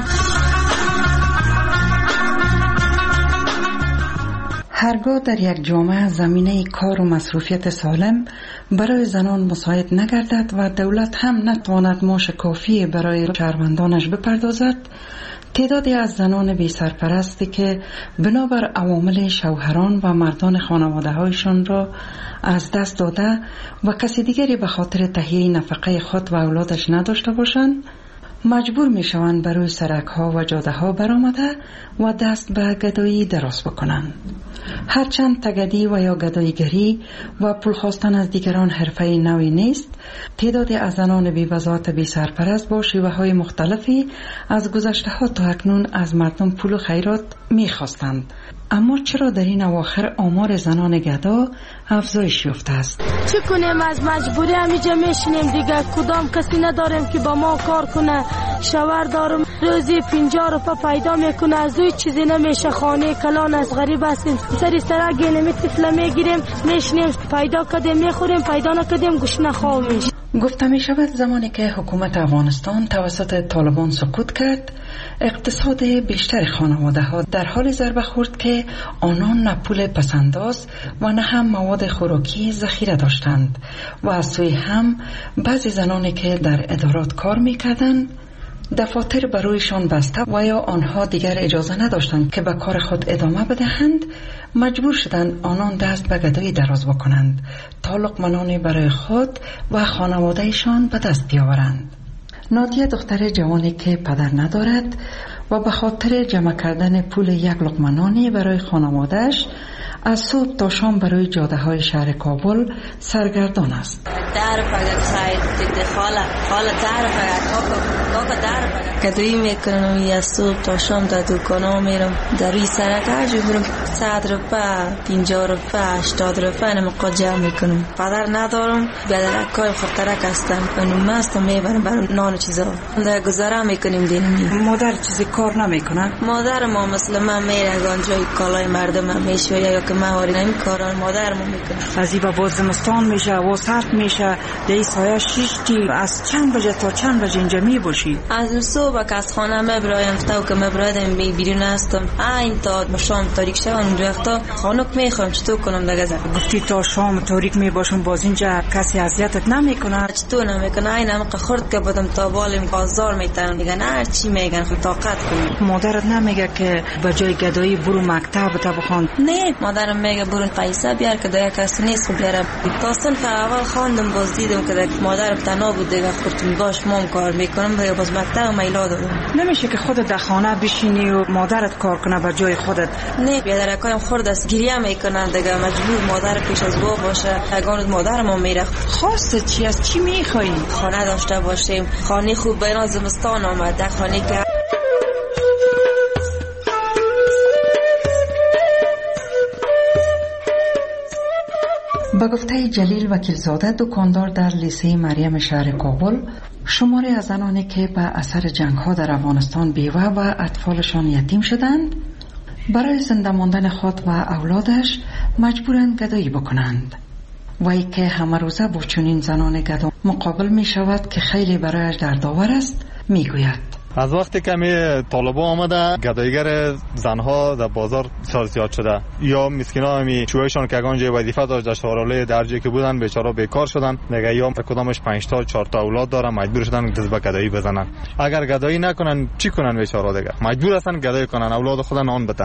S9: هرگاه در یک جامعه زمینه کار و مصروفیت سالم برای زنان مساعد نگردد و دولت هم نتواند معاش کافی برای شهروندانش بپردازد، تعدادی از زنان بی سرپرستی که بنابر عوامل شوهران و مردان خانواده هایشان را از دست داده و کسی دیگری به خاطر تهیه نفقه خود و اولادش نداشته باشند، مجبور می شوند برای سرک ها و جاده ها برآمده و دست به گدایی دراز بکنند. هرچند تگدی و یا گداییگری و پول خواستن از دیگران حرفه نوی نیست، تعدادی از زنان بی وضاحت بی سرپرست با شیوه های مختلفی از گذشته ها تا اکنون از مردم پول و خیرات می خواستند. اما چرا در این اواخر آمار زنان گدا افزایش یافته است؟
S10: چه کنیم؟ از مجبوری همیجا میشینیم دیگه. کدام کسی نداریم که با ما کار کنه. شوهر دارم روزی پنجاه روپه پیدا میکنه، از دوی چیزی نمیشه. خانه کلان از غریب هستیم، سری سرا گینمی تفله میگیریم، میشینیم، پیدا کردیم میخوریم، پیدا نکردیم گوشنه خواه میشه.
S9: گفته می شود زمانی که حکومت افغانستان توسط طالبان سقوط کرد، اقتصاد بیشتر خانواده ها در حال ضربه خورد که آنان نه پول پسنداز و نه هم مواد خوراکی ذخیره داشتند و از سوی هم بعضی زنانی که در ادارات کار میکردند دفاتر برایشان بسته و یا آنها دیگر اجازه نداشتند که به کار خود ادامه بدهند، مجبور شدند آنان دست به گدایی دراز بکنند تا لقمه برای خود و خانوادهشان به دست بیاورند. نادیه دختر جوانی که پدر ندارد و به خاطر جمع کردن پول یک لقمه نانی برای خانوادهش از صبح تا شام برای جاده های شهر کابل سرگردان است.
S12: گدایی میکنم یا صبح تا شام در دکانا میرم، در روی سرک هرجو برم صد روپه، پنجاه روپه، هشتاد روپه نمقا جمع میکنم. پدر ندارم، بدرکای خطرک هستم، منو مستم میبرم برای نان و چیزا در گذاره میکنیم دینمی.
S9: مادر چیزی کار نمیکنه؟
S12: مادر ما مثل من میره گانجای کالای مردم میشه یا که مواری نمی کاران مادر ما میکنه.
S9: از این با زمستان میشه و سرد میشه، در سایه شیشتی. از چند بجه تا چند بجه اینجا می باشی؟
S12: از صبح که از خانه مبرایم تا که مبرادم بی بیرون هستم این تا شام تاریک شد اون وقتا خانوک میخوام چطور کنم دیگه.
S9: گفتی تا شام تاریک می باشم باز اینجا کسی اذیتت نمیکنه؟
S12: چطور نمیکنه؟ این هم که خورد که بودم تا بالم بازار میتونم دیگه، نه هر چی میگن خود طاقت کنم.
S9: مادرت نمیگه که به جای گدایی برو مکتب تا بخوان؟
S12: نه، مادرم میگه برو پیسه بیار که دیگه کسی نیست خب بیارم. تا صنف اول خواندم باز دیدم که مادرم تنها بود دیگه، خودم باش مام کار میکنم دیگه، باز مکتب میلا دادم.
S9: نمیشه که خودت در خانه بشینی و مادرت کار کنه به جای خودت؟
S12: نه، بیادرکایم خورد است گریه میکنن دیگه، مجبور مادر پیش از با باشه. اگه مادرم میره.
S9: خواست چی از چی میخوای؟
S12: خانه داشته باشیم، خانه خوب بین زمستان آمده، خانه که
S9: به گفته جلیل وکیلزاده، دکاندار در لیسه مریم شهر کابل، شماری از زنانی که به اثر جنگ ها در افغانستان بیوه و اطفالشان یتیم شدند برای زنده ماندن خود و اولادش مجبورند گدایی بکنند. وی که همه روزه با چنین زنان گدا مقابل می شود که خیلی برایش دردآور است، می گوید
S25: از وقتی که می طالبان آمده گدایگر زنها در بازار بسیار زیاد شده، یا مسکینا می چوهشان که اگان جای وظیفه داشت در شهرالای درجه که بودن بیچاره بیکار شدن دیگه، یا کدامش پنج تا چهار تا اولاد دارن مجبور شدن دست به گدایی بزنن. اگر گدایی نکنن چی کنن بیچاره دیگه؟ مجبور هستن گدایی کنن، اولاد خودن آن بدن.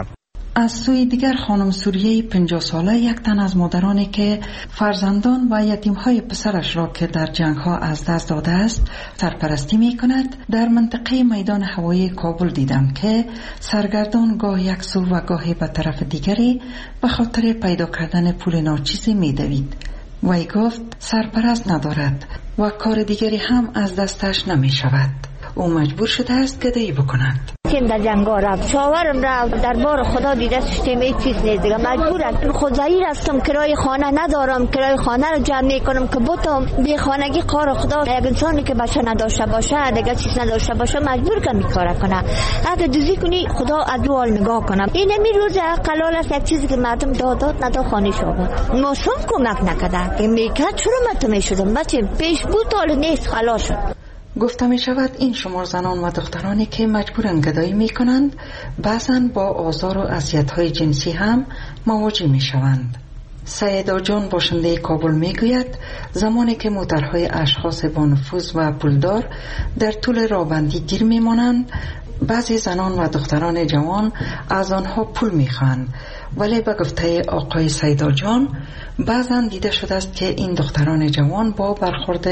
S9: از سوی دیگر خانم سوریه پنجاه ساله یک تن از مادرانی که فرزندان و یتیمهای پسرش را که در جنگ ها از دست داده است سرپرستی می کند در منطقه میدان هوایی کابل دیدم که سرگردان گاه یک سو و گاهی به طرف دیگری به خاطر پیدا کردن پول ناچیزی می دوید. وی گفت سرپرست ندارد و کار دیگری هم از دستش نمی شود. او مجبور شده است گدایی بکند.
S8: تیم در جنگا رفت، شاورم رفت، در بار خدا دیده سیستم ای چیز نیست دیگه، مجبورم خود ظاهر هستم، کرای خانه ندارم، کرای خانه رو جمع میکنم که بتام بی خانگی کار خدا. یک انسانی که بچه نداشته باشه دیگه چیز نداشته باشه مجبور که میکاره کنه. اگه دوزی کنی خدا از دو حال نگاه کنم. این می روز قلال است یک چیزی که مردم دادات ندا خانه شو بود موسم کمک نکرده که میکرد چرا متو میشدم بچه پیش بود حال نیست خلاص شد.
S9: گفته می شود این شمار زنان و دخترانی که مجبورن گدایی می کنند بعضاً با آزار و اذیت‌های جنسی هم مواجه می شوند. سیدا جان باشنده کابل می گوید زمانی که موترهای اشخاص با نفوذ و پولدار در طول راهبندی گیر می مانند بعضی زنان و دختران جوان از آنها پول می خواهند، ولی به گفته آقای سیدا جان بعضا دیده شده است که این دختران جوان با برخورد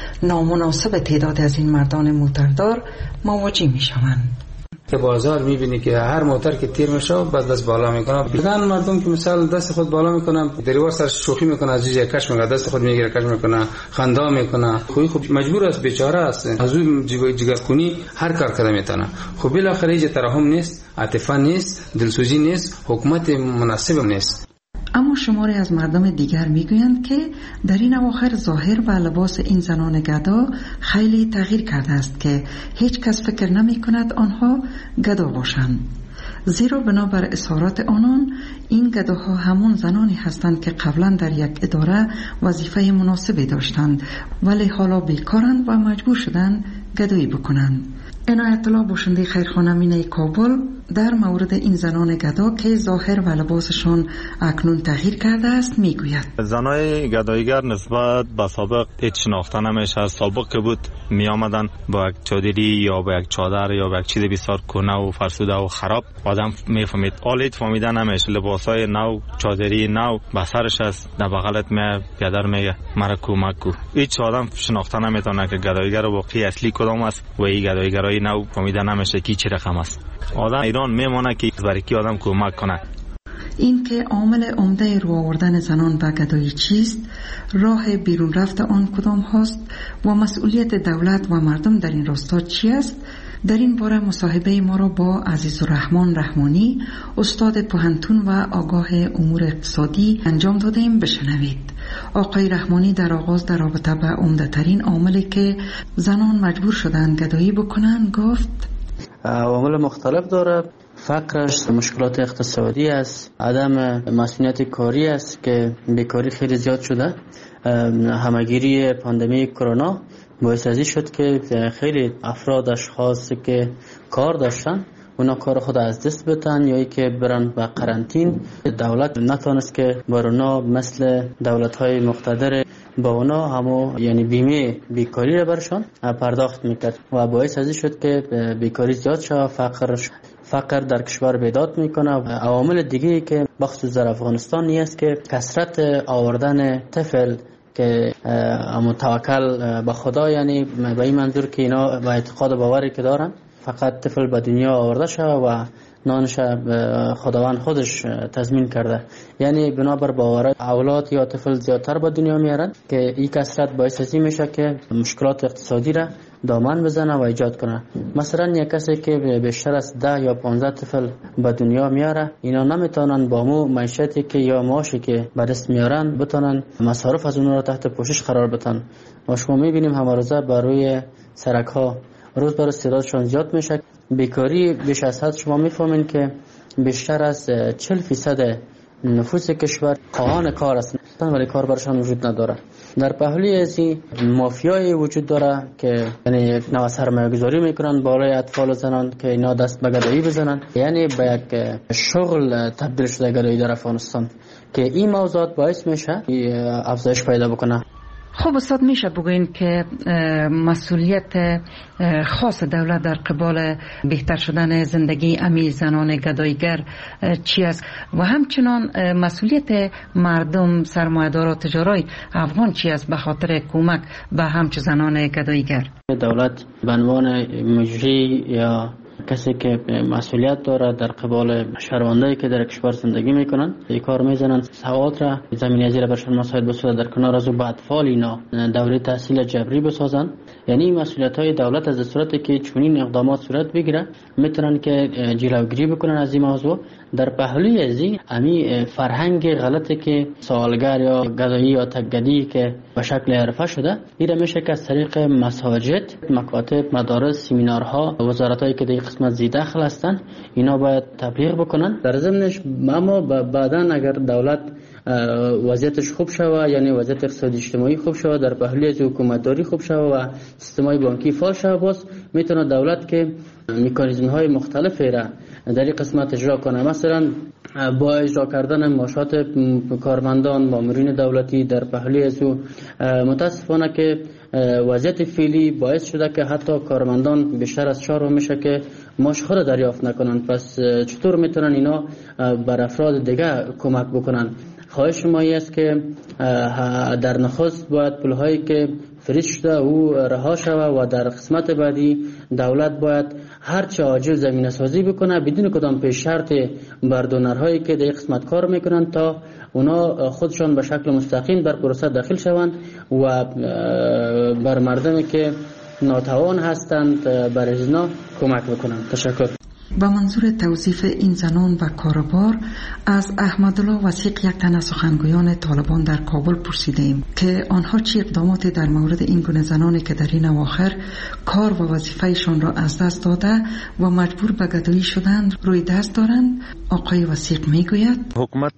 S9: نامناسب تعداد از این مردان موتردار مواجه می شوند.
S11: که بازار میبینی که هر موتر که تیر میشه بعد دست بالا میکنه، بدن مردم که مثال دست خود بالا میکنه دریوار سر شوخی میکنه، از جیجه کش میکنه، دست خود میگیره کش میکنه، خندا میکنه. خوی خوب مجبور است، بیچاره است، از اون جگر کنی هر کار کرده میتونه. خب بالاخره هیچ ترحم نیست، عاطفه نیست، دلسوزی نیست، حکومت مناسب نیست.
S9: اما شماری از مردم دیگر میگویند که در این اواخر ظاهر و لباس این زنان گدا خیلی تغییر کرده است که هیچ کس فکر نمی کند آنها گدا باشند، زیرا بنابر اظهارات آنان این گداها همون زنانی هستند که قبلا در یک اداره وظیفه مناسبی داشتند ولی حالا بیکارند و مجبور شدند گدایی بکنند. عنایت الله باشنده خیرخانه مینه کابل در مورد این زنان گدا که ظاهر و لباسشان اکنون تغییر کرده است میگوید
S25: زنای گدایگر نسبت به سابق هیچ شناخته نمیشه. سابق که بود می آمدن با یک چادری یا با یک چادر یا با یک چیز بسیار کنه و فرسوده و خراب آدم میفهمید. حالا هیچ فهمیده نمیشه. لباسای نو، چادری نو به سرش است، در بغلت می پدر میگه مرا کمک کو. هیچ آدم شناخته نمیتونه که گدایگر واقعی اصلی کدام است و این گدایگرای نو فهمیده نمیشه کی چه رقم است. آدم ایران میمونه که برای کی آدم کمک کنه.
S9: این که عامل عمده رو آوردن زنان به گدایی چیست، راه بیرون رفت آن کدام هست و مسئولیت دولت و مردم در این راستا چی است، در این باره مصاحبه ما را با عزیزالرحمن رحمانی استاد پوهنتون و آگاه امور اقتصادی انجام دادیم. بشنوید. آقای رحمانی در آغاز در رابطه به عمده ترین عاملی که زنان مجبور شدن گدایی بکنن گفت
S13: عوامل مختلف داره. فقرش، مشکلات اقتصادی است، عدم مسئولیت کاری است که بیکاری خیلی زیاد شده. همگیری پاندمی کرونا باعث ازی شد که خیلی افراد اشخاص که کار داشتن اونا کار خود از دست بتن یا ای که برن به قرنطین. دولت نتونست که بر اونا مثل دولت‌های مقتدر با اونا همو یعنی بیمه بیکاری را برشان پرداخت میکرد و باعث ازی شد که بیکاری زیاد شد، فقر فقر در کشور بیداد میکنه. عوامل دیگه که بخصوص در افغانستان نیست که کثرت آوردن طفل که اما توکل به خدا، یعنی به این منظور که اینا با اعتقاد باوری که دارن فقط طفل به دنیا آورده شد و نانش خداوند خودش تضمین کرده، یعنی بنابر باور اولاد یا طفل زیادتر به دنیا میارن که این کثرت باعث ازی میشه که مشکلات اقتصادی را دامن بزنه و ایجاد کنه. مثلا یک کسی که بیشتر از ده یا پانزده طفل به دنیا میاره، اینا نمیتونن با مو معیشتی که یا معاشی که به دست میارن بتونن مصارف از اون را تحت پوشش قرار بدن. و شما میبینیم همه روزه بر روی سرک ها روز بر روز تعدادشون زیاد میشه. بیکاری بیش از حد شما میفهمین که بیشتر از چهل فیصد نفوس کشور خواهان کار هستند ولی کار برشان وجود نداره. در پهلوی ازی مافیای وجود داره که یعنی یک نوع سرمایه گذاری میکنن بالای اطفال و زنان که اینا دست به گدایی بزنن، یعنی به یک شغل تبدیل شده گدایی در افغانستان که این موضوعات باعث میشه افزایش پیدا بکنه.
S9: خب استاد میشه بگوین که مسئولیت خاص دولت در قبال بهتر شدن زندگی امی زنان گدایگر چی است و همچنان مسئولیت مردم سرمایه‌دار و تجارای افغان چی است به خاطر کمک به همچون زنان گدایگر؟
S13: دولت به عنوان مجری یا کسی که مسئولیت داره در قبال شهروندانی که در کشور زندگی میکنن این کار میزنن سواد را زمینه ازی را برشان مساعد بسازه، در کنار از او به اطفال اینا دوره تحصیل جبری بسازن. یعنی مسئولیت های دولت از صورتی که چنین اقدامات صورت بگیره میتونن که جلوگیری بکنن از این موضوع. در پهلوی از این امی فرهنگ غلطی که سوالگر یا گدایی یا تکگدی که به شکل حرفه شده این میشه که از طریق مساجد، مکاتب، مدارس، سمینارها، وزارتایی که در قسمت زی دخل هستن اینا باید تبلیغ بکنن. در ضمنش اما بعداً اگر دولت وضعیتش خوب شوه، یعنی وضعیت اقتصادی اجتماعی خوب شوه، در پهلوی از حکومتداری خوب شوه و سیستم‌های بانکی فعال شوه، باز میتونه دولت که مکانیزم‌های مختلفی را در این قسمت اجرا کنه. مثلا با اجرا کردن معاشات کارمندان، مامورین دولتی در پهلوی از او متاسفانه که وضعیت فعلی باعث شده که حتی کارمندان بیشتر از چهار ماه میشه که معاش خود دریافت نکنن. پس چطور میتونن اینا بر افراد دیگه کمک بکنن؟ خواهش ما است که در نخست باید پولهایی که فریز شده او رها شوه و در قسمت بعدی دولت باید هرچه عاجل زمینه سازی بکنه بدون کدام پیش شرط بر دونرهایی که در قسمت کار میکنن تا اونا خودشان به شکل مستقیم در پروسه داخل شوند و بر مردمی که ناتوان هستند بر اینا کمک بکنند. تشکر.
S9: با منظور توصیف این زنان و کاروبار از احمدالله وثیق یک تن از سخنگویان طالبان در کابل پرسیدیم که آنها چه اقداماتی در مورد این گونه زنانی که در این اواخر کار و وظیفه‌شان را از دست داده و مجبور به گدایی شدند روی دست دارند. آقای وثیق میگوید
S14: حکومت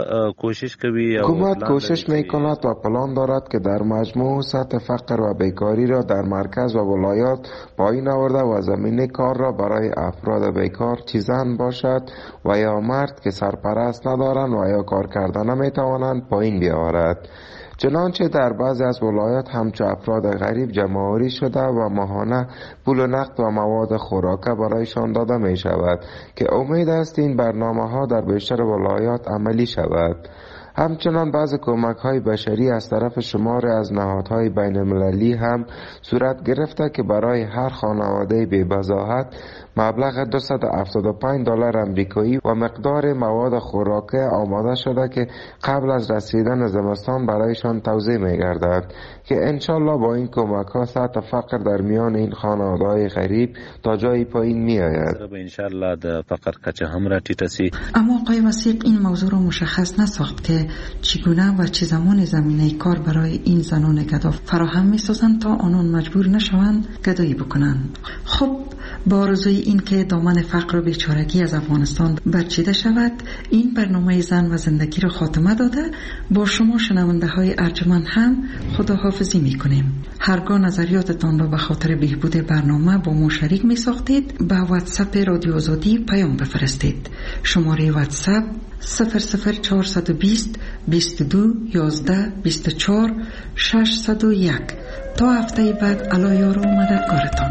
S14: کوشش کوي
S15: حکومت کوشش میکند و پلان دارد که در مجموع سطح فقر و بیکاری را در مرکز و ولایات پایین آورده و زمینه کار را برای افراد بیکار چه زن باشد و یا مرد که سرپرست ندارند و یا کار کردن نمیتوانند پایین بیاورد. چنانچه در بعضی از ولایات همچو افراد غریب جمع‌آوری شده و ماهانه پول نقد و مواد خوراکه برایشان داده می شود که امید است این برنامه ها در بیشتر ولایات عملی شود. همچنان بعض کمک های بشری از طرف شمار از نهادهای بین المللی هم صورت گرفته که برای هر خانواده بی بضاحت مبلغ دویست و هفتاد و پنج دلار امریکایی و مقدار مواد خوراکه آماده شده که قبل از رسیدن زمستان برایشان توزیع می گردد که انشالله با این کمک ها سطح فقر در میان این خانواده های غریب تا جایی پایین می آید.
S14: انشالله د فقر کچه هم را ټیټه سي.
S9: اما آقای وثیق این موضوع را مشخص نساخت که چگونه و چه زمان زمینه کار برای این زنان گدا فراهم می سازند تا آنان مجبور نشوند گدایی بکنند. خب با آرزوی این که دامن فقر و بیچارگی از افغانستان برچیده شود، این برنامه زن و زندگی را خاتمه داده با شما شنونده های ارجمند هم خداحافظی می کنیم. هرگاه نظریاتتان را به خاطر بهبود برنامه با ما شریک می ساختید به واتساپ رادیو آزادی پیام بفرستید. شماره واتساپ صفر صفر چهارصد و بیست بیست و دو یازده بیست و چهار ششصد و یک. تا هفته بعد علی یار و مددگارتان.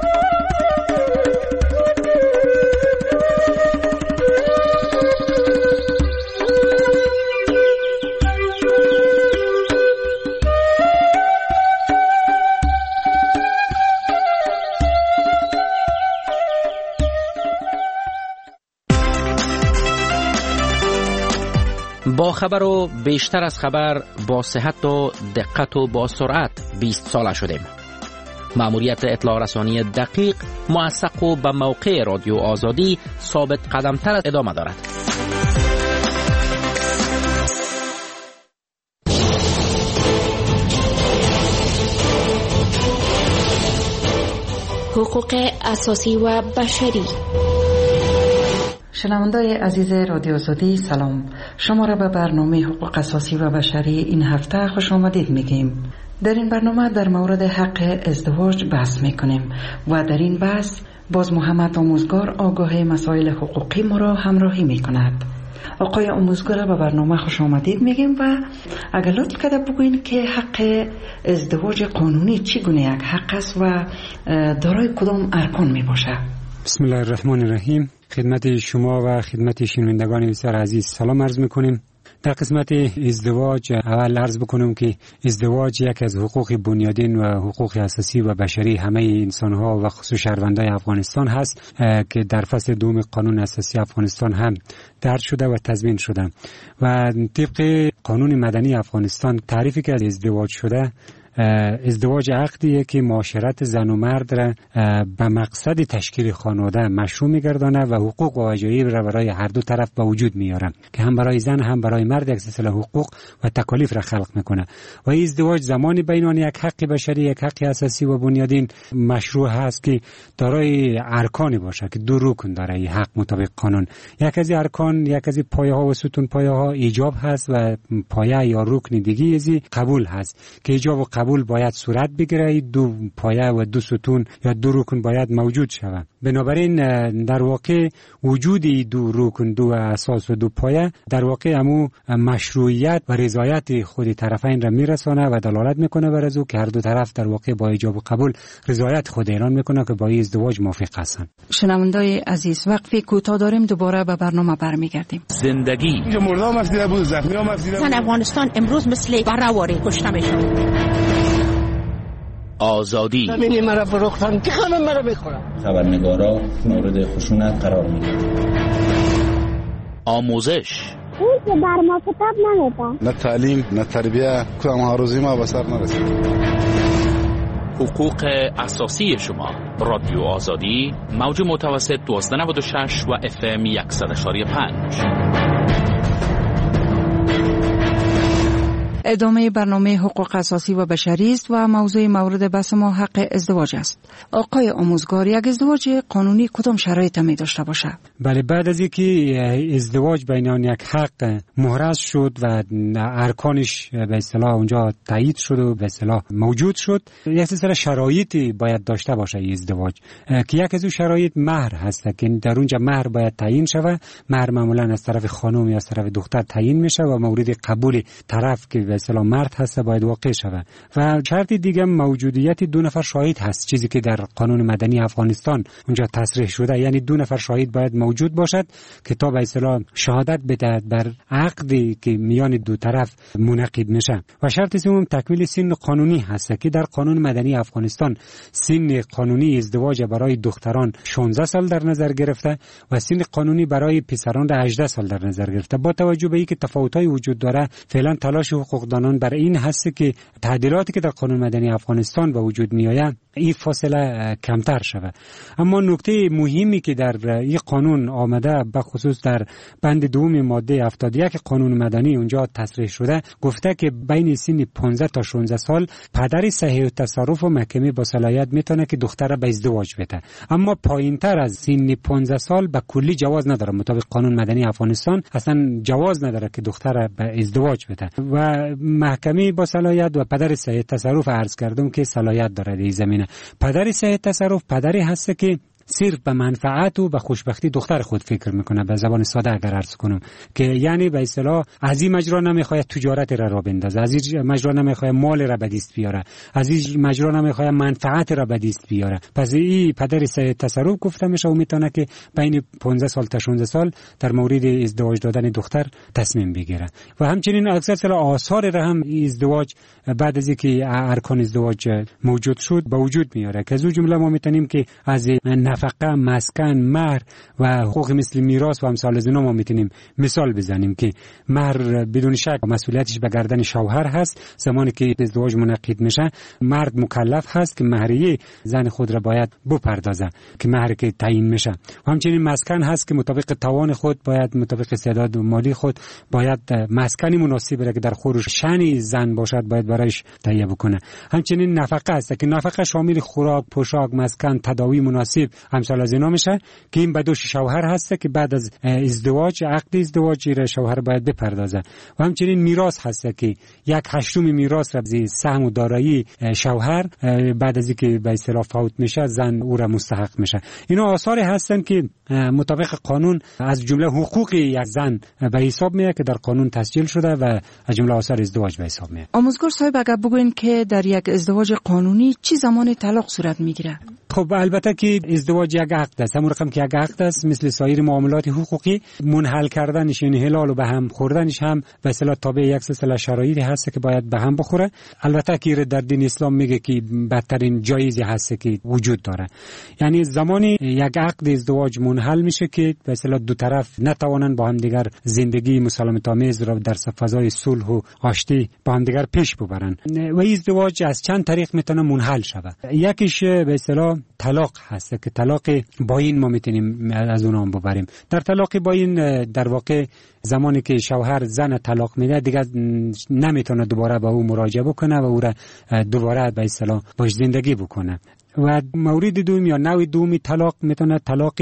S7: با خبر و بیشتر از خبر، با صحت و دقت و با سرعت بیست ساله شدیم. مأموریت اطلاع رسانی دقیق، موثق و به موقع رادیو آزادی ثابت قدمتر ادامه دارد.
S16: حقوق اساسی و بشری.
S9: شنوندای عزیز رادیو آزادی سلام، شما را به برنامه حقوق اساسی و بشری این هفته خوش آمدید میگیم. در این برنامه در مورد حق ازدواج بحث میکنیم و در این بحث باز محمد آموزگار آگاه مسائل حقوقی ما را همراهی میکند. آقای آموزگار به برنامه خوش آمدید میگیم و اگر لطف کرده بگوین که حق ازدواج قانونی چگونه یک حق است و دارای کدام ارکان می باشه؟
S17: بسم الله الرحمن الرحیم. خدمت شما و خدمت شنوندگان بسیار عزیز سلام عرض میکنیم. در قسمت ازدواج اول عرض بکنم که ازدواج یک از حقوق بنیادین و حقوق اساسی و بشری همه انسان‌ها و خصوص شهروندان افغانستان هست که در فصل دوم قانون اساسی افغانستان هم درج شده و تضمین شده و طبق قانون مدنی افغانستان تعریفی که ازدواج شده ازدواج عقدیه که معاشرت زن و مرد را به مقصد تشکیل خانواده مشروع می‌گردانه و حقوق و وجایب را برای هر دو طرف به وجود میاره که هم برای زن هم برای مرد یک سلسله حقوق و تکالیف را خلق میکنه و این ازدواج زمانی بین یک حق بشری یک حق اساسی و بنیادین مشروع هست که دارای ارکانی باشه که دو رکن داره این حق مطابق قانون. یک از ارکان یک از پایه ها و ستون پایه ها ایجاب هست و پایه یا رکن دیگه از قبول هست که ایجاب و قبول باید صورت بگیره. دو پایه و دو ستون یا دو رکن باید موجود شود. بنابراین در واقع وجود دو رکن دو اساس و دو پایه در واقع همو مشروعیت و رضایت خود طرفین را میرسانه و دلالت میکنه بر از او که هر دو طرف در واقع با ایجاب و قبول رضایت خود اعلان میکنه که با این ازدواج موافق هستند.
S9: شنوندای عزیز وقفه کوتاه داریم دوباره به برنامه برمیگردیم.
S7: زندگی
S18: اینجا مردم مفیده بود زخمی ها مفیده بود.
S19: افغانستان امروز مثل برهواری کشته میشه.
S7: آزادی
S19: همینی مرا فروختن که همه مرا بخورن.
S20: خبرنگارا مورد خشونت قرار میگیرن.
S7: آموزش
S21: اون که بر ما کتاب نمیده.
S18: نه تعلیم نه تربیه کدام هاروزی ما به سر نرسید.
S7: حقوق اساسی شما. رادیو آزادی موج متوسط دوازده نود و شش و اف ام صد و پنج.
S9: ادامه برنامه حقوق اساسی و بشری است و موضوع مورد بحث ما حق ازدواج است. آقای آموزگار، یک ازدواج قانونی کدام شرایط می داشته باشه؟
S17: بله، بعد از اینکه ازدواج بین یک حق محرز شد و ارکانش به اصطلاح اونجا تایید شد و به اصطلاح موجود شد، یک سلسله شرایطی باید داشته باشه این ازدواج که یک از اون شرایط مهر هست که در اونجا مهر باید تعیین شود. مهر معمولا از طرف خانم یا از طرف دختر تعیین میشه و مورد قبول طرف که به اصطلاح مرد هست باید واقع شود. و شرط دیگه موجودیت دو نفر شاهد هست، چیزی که در قانون مدنی افغانستان اونجا تصریح شده، یعنی دو نفر شاهد باید موجود باشد که تا به اصطلاح شهادت بدهد بر عقدی که میان دو طرف منعقد میشه. و شرط سوم تکمیل سن قانونی هست که در قانون مدنی افغانستان سن قانونی ازدواج برای دختران شانزده سال در نظر گرفته و سن قانونی برای پسران را هجده سال در نظر گرفته. با توجه به اینکه تفاوت‌های وجود داره، فعلا تلاش حقوقدانان برای این هست که تعدیلاتی که در قانون مدنی افغانستان به وجود میآید این فاصله کمتر شود. اما نکته مهمی که در این قانون آمده به خصوص در بند دوم ماده هفتاد و یک قانون مدنی اونجا تصریح شده، گفته که بین سن پانزده تا شانزده سال پدر صحیح التصرف و محکمه با صلاحیت میتونه که دختر را به ازدواج بده. اما پایینتر از سن پانزده سال به کلی جواز نداره. مطابق قانون مدنی افغانستان اصلا جواز نداره که دختر را به ازدواج بده و محکمه با صلاحیت و پدر صحیح تصرف عرض کردم که صلاحیت داره در زمینه. پدر صحیح تصرف پدری هست که صرف به منفعت و به خوشبختی دختر خود فکر میکنه. به زبان ساده اگر عرض کنم که یعنی به اصطلاح از این مجرا نمیخواد تجارت را را بندازه، از این مجرا نمیخواد مال را به دست بیاره، از این مجرا نمیخواد منفعت را به دست بیاره. پس این پدر صحیح تصرف گفته میشه و میتونه که بین پانزده سال تا شانزده سال در مورد ازدواج دادن دختر تصمیم بگیره. و همچنین اکثر آثار را هم ازدواج بعد از اینکه ارکان ازدواج موجود شد به وجود میاره که از اون جمله ما میتونیم که از نفقه، مسکن، مهر و حقوق مثل میراث و امثال از اینا ما میتونیم مثال بزنیم که مهر بدون شک مسئولیتش به گردن شوهر هست. زمانی که ازدواج منعقد میشه مرد مکلف هست که مهریه زن خود را باید بپردازه که مهر که تعیین میشه. و همچنین مسکن هست که مطابق توان خود باید مطابق استعداد مالی خود باید مسکنی مناسب را که در خور شأن زن باشد باید برایش تهیه بکنه. همچنین نفقه هست که نفقه شامل خوراک، پوشاک، مسکن، تداوی مناسب امثال از اینا میشه که این به دوش شوهر هست که بعد از ازدواج عقد ازدواج را شوهر باید بپردازه. و همچنین میراث هست که یک هشتم میراث را از سهم و دارایی شوهر بعد از اینکه به اصطلاح فوت میشه زن او را مستحق میشه. اینا آثاری هستن که مطابق قانون از جمله حقوق یک زن به حساب میاد که در قانون تسجیل شده و از جمله آثار ازدواج به حساب میاد.
S1: آموزگار صاحب اگر بگوین که در یک ازدواج قانونی چی زمان طلاق صورت میگیره؟
S17: خب البته که ازدواج یک عقد است، همون رقم که یک عقد است، مثل سایر معاملات حقوقی منحل کردنش یعنی حلال و به هم خوردنش هم به اصطلاح تابع یک سلسله شرایطی هست که باید به هم بخوره. البته که در دین اسلام میگه که بدترین جایزی هست که وجود داره، یعنی زمانی یک عقد ازدواج منحل میشه که به اصطلاح دو طرف نتوانند با هم دیگر زندگی مسالمت آمیز را در فضای صلح و آشتی با هم دیگر پیش ببرن. و ازدواج از چند طریق میتونه منحل شود. یکیش به اصطلاح طلاق هست که طلاق باین ما میتونیم از اون هم ببریم. در طلاق باین در واقع زمانی که شوهر زن طلاق میده دیگه نمیتونه دوباره با او مراجعه بکنه و او را دوباره به اصطلاح باش زندگی بکنه. و مورد دوم یا نوع دومی طلاق میتونه طلاق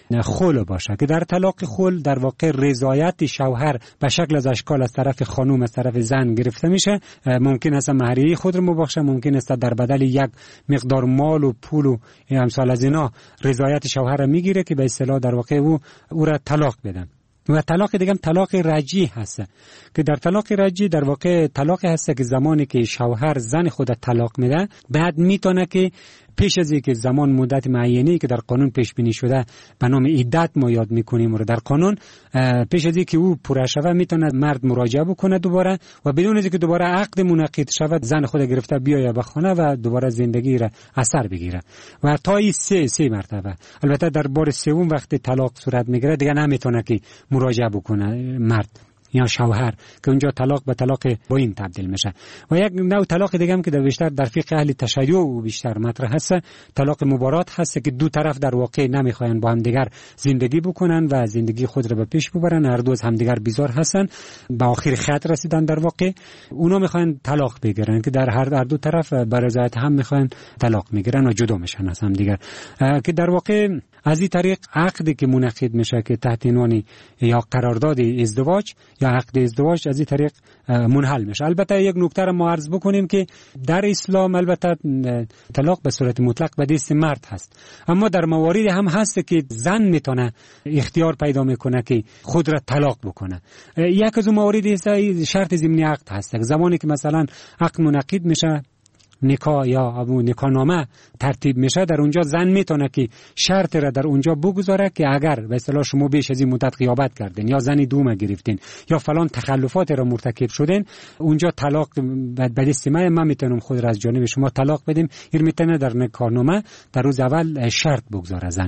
S17: خلع باشه که در طلاق خلع در واقع رضایت شوهر به شکل از اشکال از طرف خانم از طرف زن گرفته میشه. ممکن است مهریه خود رو مبخشه، ممکن است در بدل یک مقدار مال و پول و امثال از اینا رضایت شوهر رو میگیره که به اصطلاح در واقع او او را طلاق بده. و طلاق دیگه هم طلاق رجعی هست که در طلاق رجعی در واقع طلاق هست که زمانی که شوهر زن خود طلاق میده بعد میتونه که پیش از اینکه زمان مدت معینی که در قانون پیش بینی شده به نام عدت ما یاد میکنیم رو در قانون، پیش از اینکه او پوره شود میتونه مرد مراجعه بکنه دوباره و بدون اینکه دوباره عقد منعقد شود زن خود گرفته بیایه به خانه و دوباره زندگی را اثر بگیره و تا این سه سه مرتبه. البته در بار سوم وقتی طلاق صورت میگیره دیگه نمیتونه که مراجعه بکنه مرد یا شوهر که اونجا طلاق به طلاق باین تبدیل میشه. و یک نوع طلاق دیگه هم که در بیشتر در فقه اهل تشیع و بیشتر مطرح هست طلاق مبارات هست که دو طرف در واقع نمیخواین با هم دیگر زندگی بکنن و زندگی خود را به پیش ببرن، هر دو از هم دیگر بیزار هستن، به آخر خط رسیدن در واقع اونا میخواین طلاق بگیرن که در هر در دو طرف به رضایت هم میخواین طلاق میگیرن و جدا میشن از هم دیگر. که در واقع از این طریق عقدی که منعقد میشه که تحت عنوان یا قرارداد ازدواج یا عقد ازدواج از این طریق منحل میشه. البته یک نکته را ما عرض بکنیم که در اسلام البته طلاق به صورت مطلق به دست مرد هست، اما در مواردی هم هست که زن میتونه اختیار پیدا میکنه که خود را طلاق بکنه. یک از اون مواردی شرط ضمنی عقد هست. زمانی که مثلا عقد منعقد میشه نکاح یا ابو نکاح نامه ترتیب میشه، در اونجا زن میتونه که شرط را در اونجا بگذاره که اگر به اصطلاح شما بیش از این مدت غیابت کردین یا زنی دوم گرفتین یا فلان تخلفات را مرتکب شدین، اونجا طلاق به دست من من میتونم خود را از جانب شما طلاق بدیم. این میتونه در نکاح نامه در روز اول شرط بگذاره زن.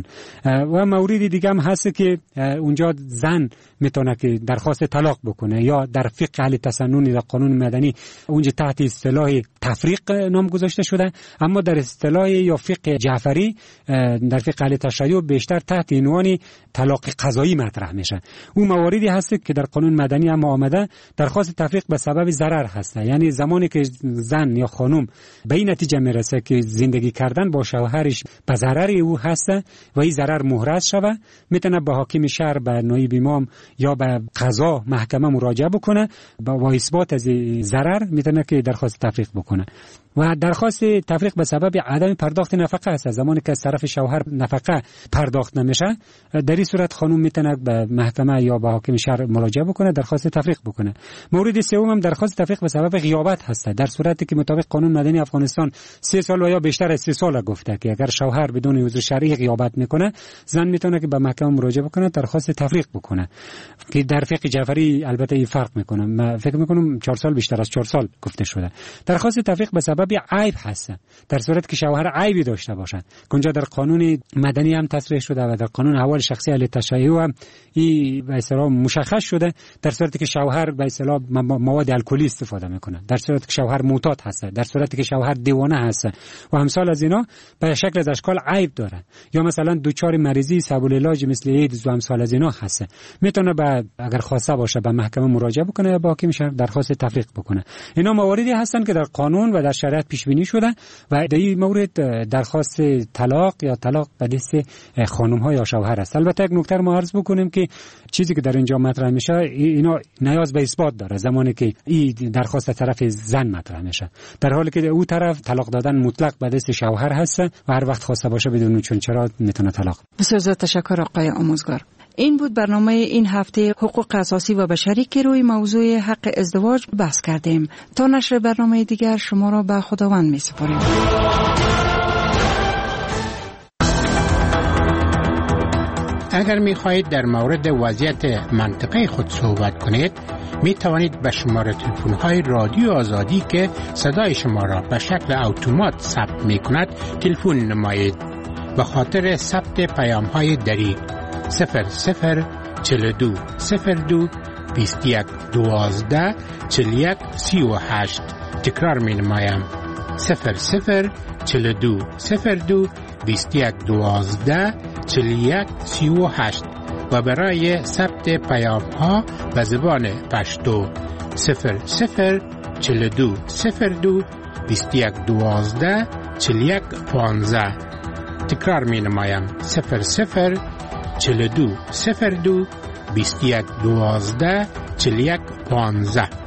S17: و موردی دیگه هم هست که اونجا زن میتونه که درخواست طلاق بکنه یا در فقه اهل تسنن در قانون مدنی اونجا تحت اصطلاح تفریق نام گذاشته شده، اما در اصطلاح یا فقه جعفری در فقه اهل تشیع بیشتر تحت عنوان طلاق قضایی مطرح میشه. اون مواردی هست که در قانون مدنی هم آمده درخواست تفریق به سبب ضرر هست، یعنی زمانی که زن یا خانم به این نتیجه میرسه که زندگی کردن با شوهرش به ضرر او هست و این ضرر محرز شوه، میتونه به حاکم شهر، به نایب امام یا به قضا محکمه مراجعه بکنه با اثبات از ضرر میتونه که درخواست تفریق بکنه. و درخواست تفریق به سبب عدم پرداخت نفقه است. زمانی که از طرف شوهر نفقه پرداخت نمیشه، در این صورت خانم میتونه به محکمه یا به حاکم شهر مراجعه بکنه، درخواست تفریق بکنه. مورد سوم هم درخواست تفریق به سبب غیابت هست. در صورتی که مطابق قانون مدنی افغانستان سه سال و یا بیشتر از سه سال گفته که اگر شوهر بدون عذر شرعی غیابت میکنه، زن میتونه که به محکمه مراجعه بکنه، درخواست تفریق بکنه. که در فقه جعفری البته این فرق میکنه، من فکر میکنم چهار سال بیشتر از چهار سال گفته شده. درخواست تفریق به سبب عیب هست، در صورتی که شوهر عیبی داشته باشد. اونجا در قانون مدنی هم تصریح شده و در قانون احوال شخصی اهل تشیع هم این به اصطلاح مشخص شده، در صورتی که شوهر به اصطلاح مواد الکلی استفاده میکنه، در صورتی که شوهر معتاد هست، در صورتی که شوهر دیوانه هست و امثال از اینا به شکل از اشکال عیب داره، یا مثلا دوچار مریضی سبب العلاج مثل ایدز و امثال از اینا هست، میتونه به اگر خواسته باشه به محکمه مراجعه بکنه یا با حاکم شهر درخواست تفریق بکنه. اینا مواردی هستن که در قانون و در شریعت مهاجرت پیش بینی شده و در این مورد درخواست طلاق یا طلاق به دست خانم ها یا شوهر است. البته یک نکته ما عرض بکنیم که چیزی که در اینجا مطرح میشه اینا نیاز به اثبات داره زمانی که این درخواست طرف زن مطرح میشه، در حالی که او طرف طلاق دادن مطلق به دست شوهر هست و هر وقت خواسته باشه بدون چون چرا میتونه طلاق.
S1: بسیار زیاد تشکر آقای آموزگار. این بود برنامه این هفته حقوق اساسی و بشری که روی موضوع حق ازدواج بحث کردیم. تا نشر برنامه دیگر شما را به خداوند می سپاریم.
S3: اگر می خواهید در مورد وضعیت منطقه خود صحبت کنید، می توانید به شماره تلفن های رادیو آزادی که صدای شما را به شکل اتومات ثبت می کند تلفن نمایید. به خاطر ثبت پیام های دری صفر صفر چل دو صفر دو بیست یک دوازده چل یک سی و هشت. تکرار می نمایم صفر صفر چل دو صفر دو بیست یک دوازده چل یک سی و هشت و برای ثبت پیام ها به زبان پشتو صفر صفر چل دو صفر دو بیست یک دوازده چل یک پانزده. تکرار می نمایم صفر صفر چل دو صفر دو بیست یک دوازده چل یک پانزده.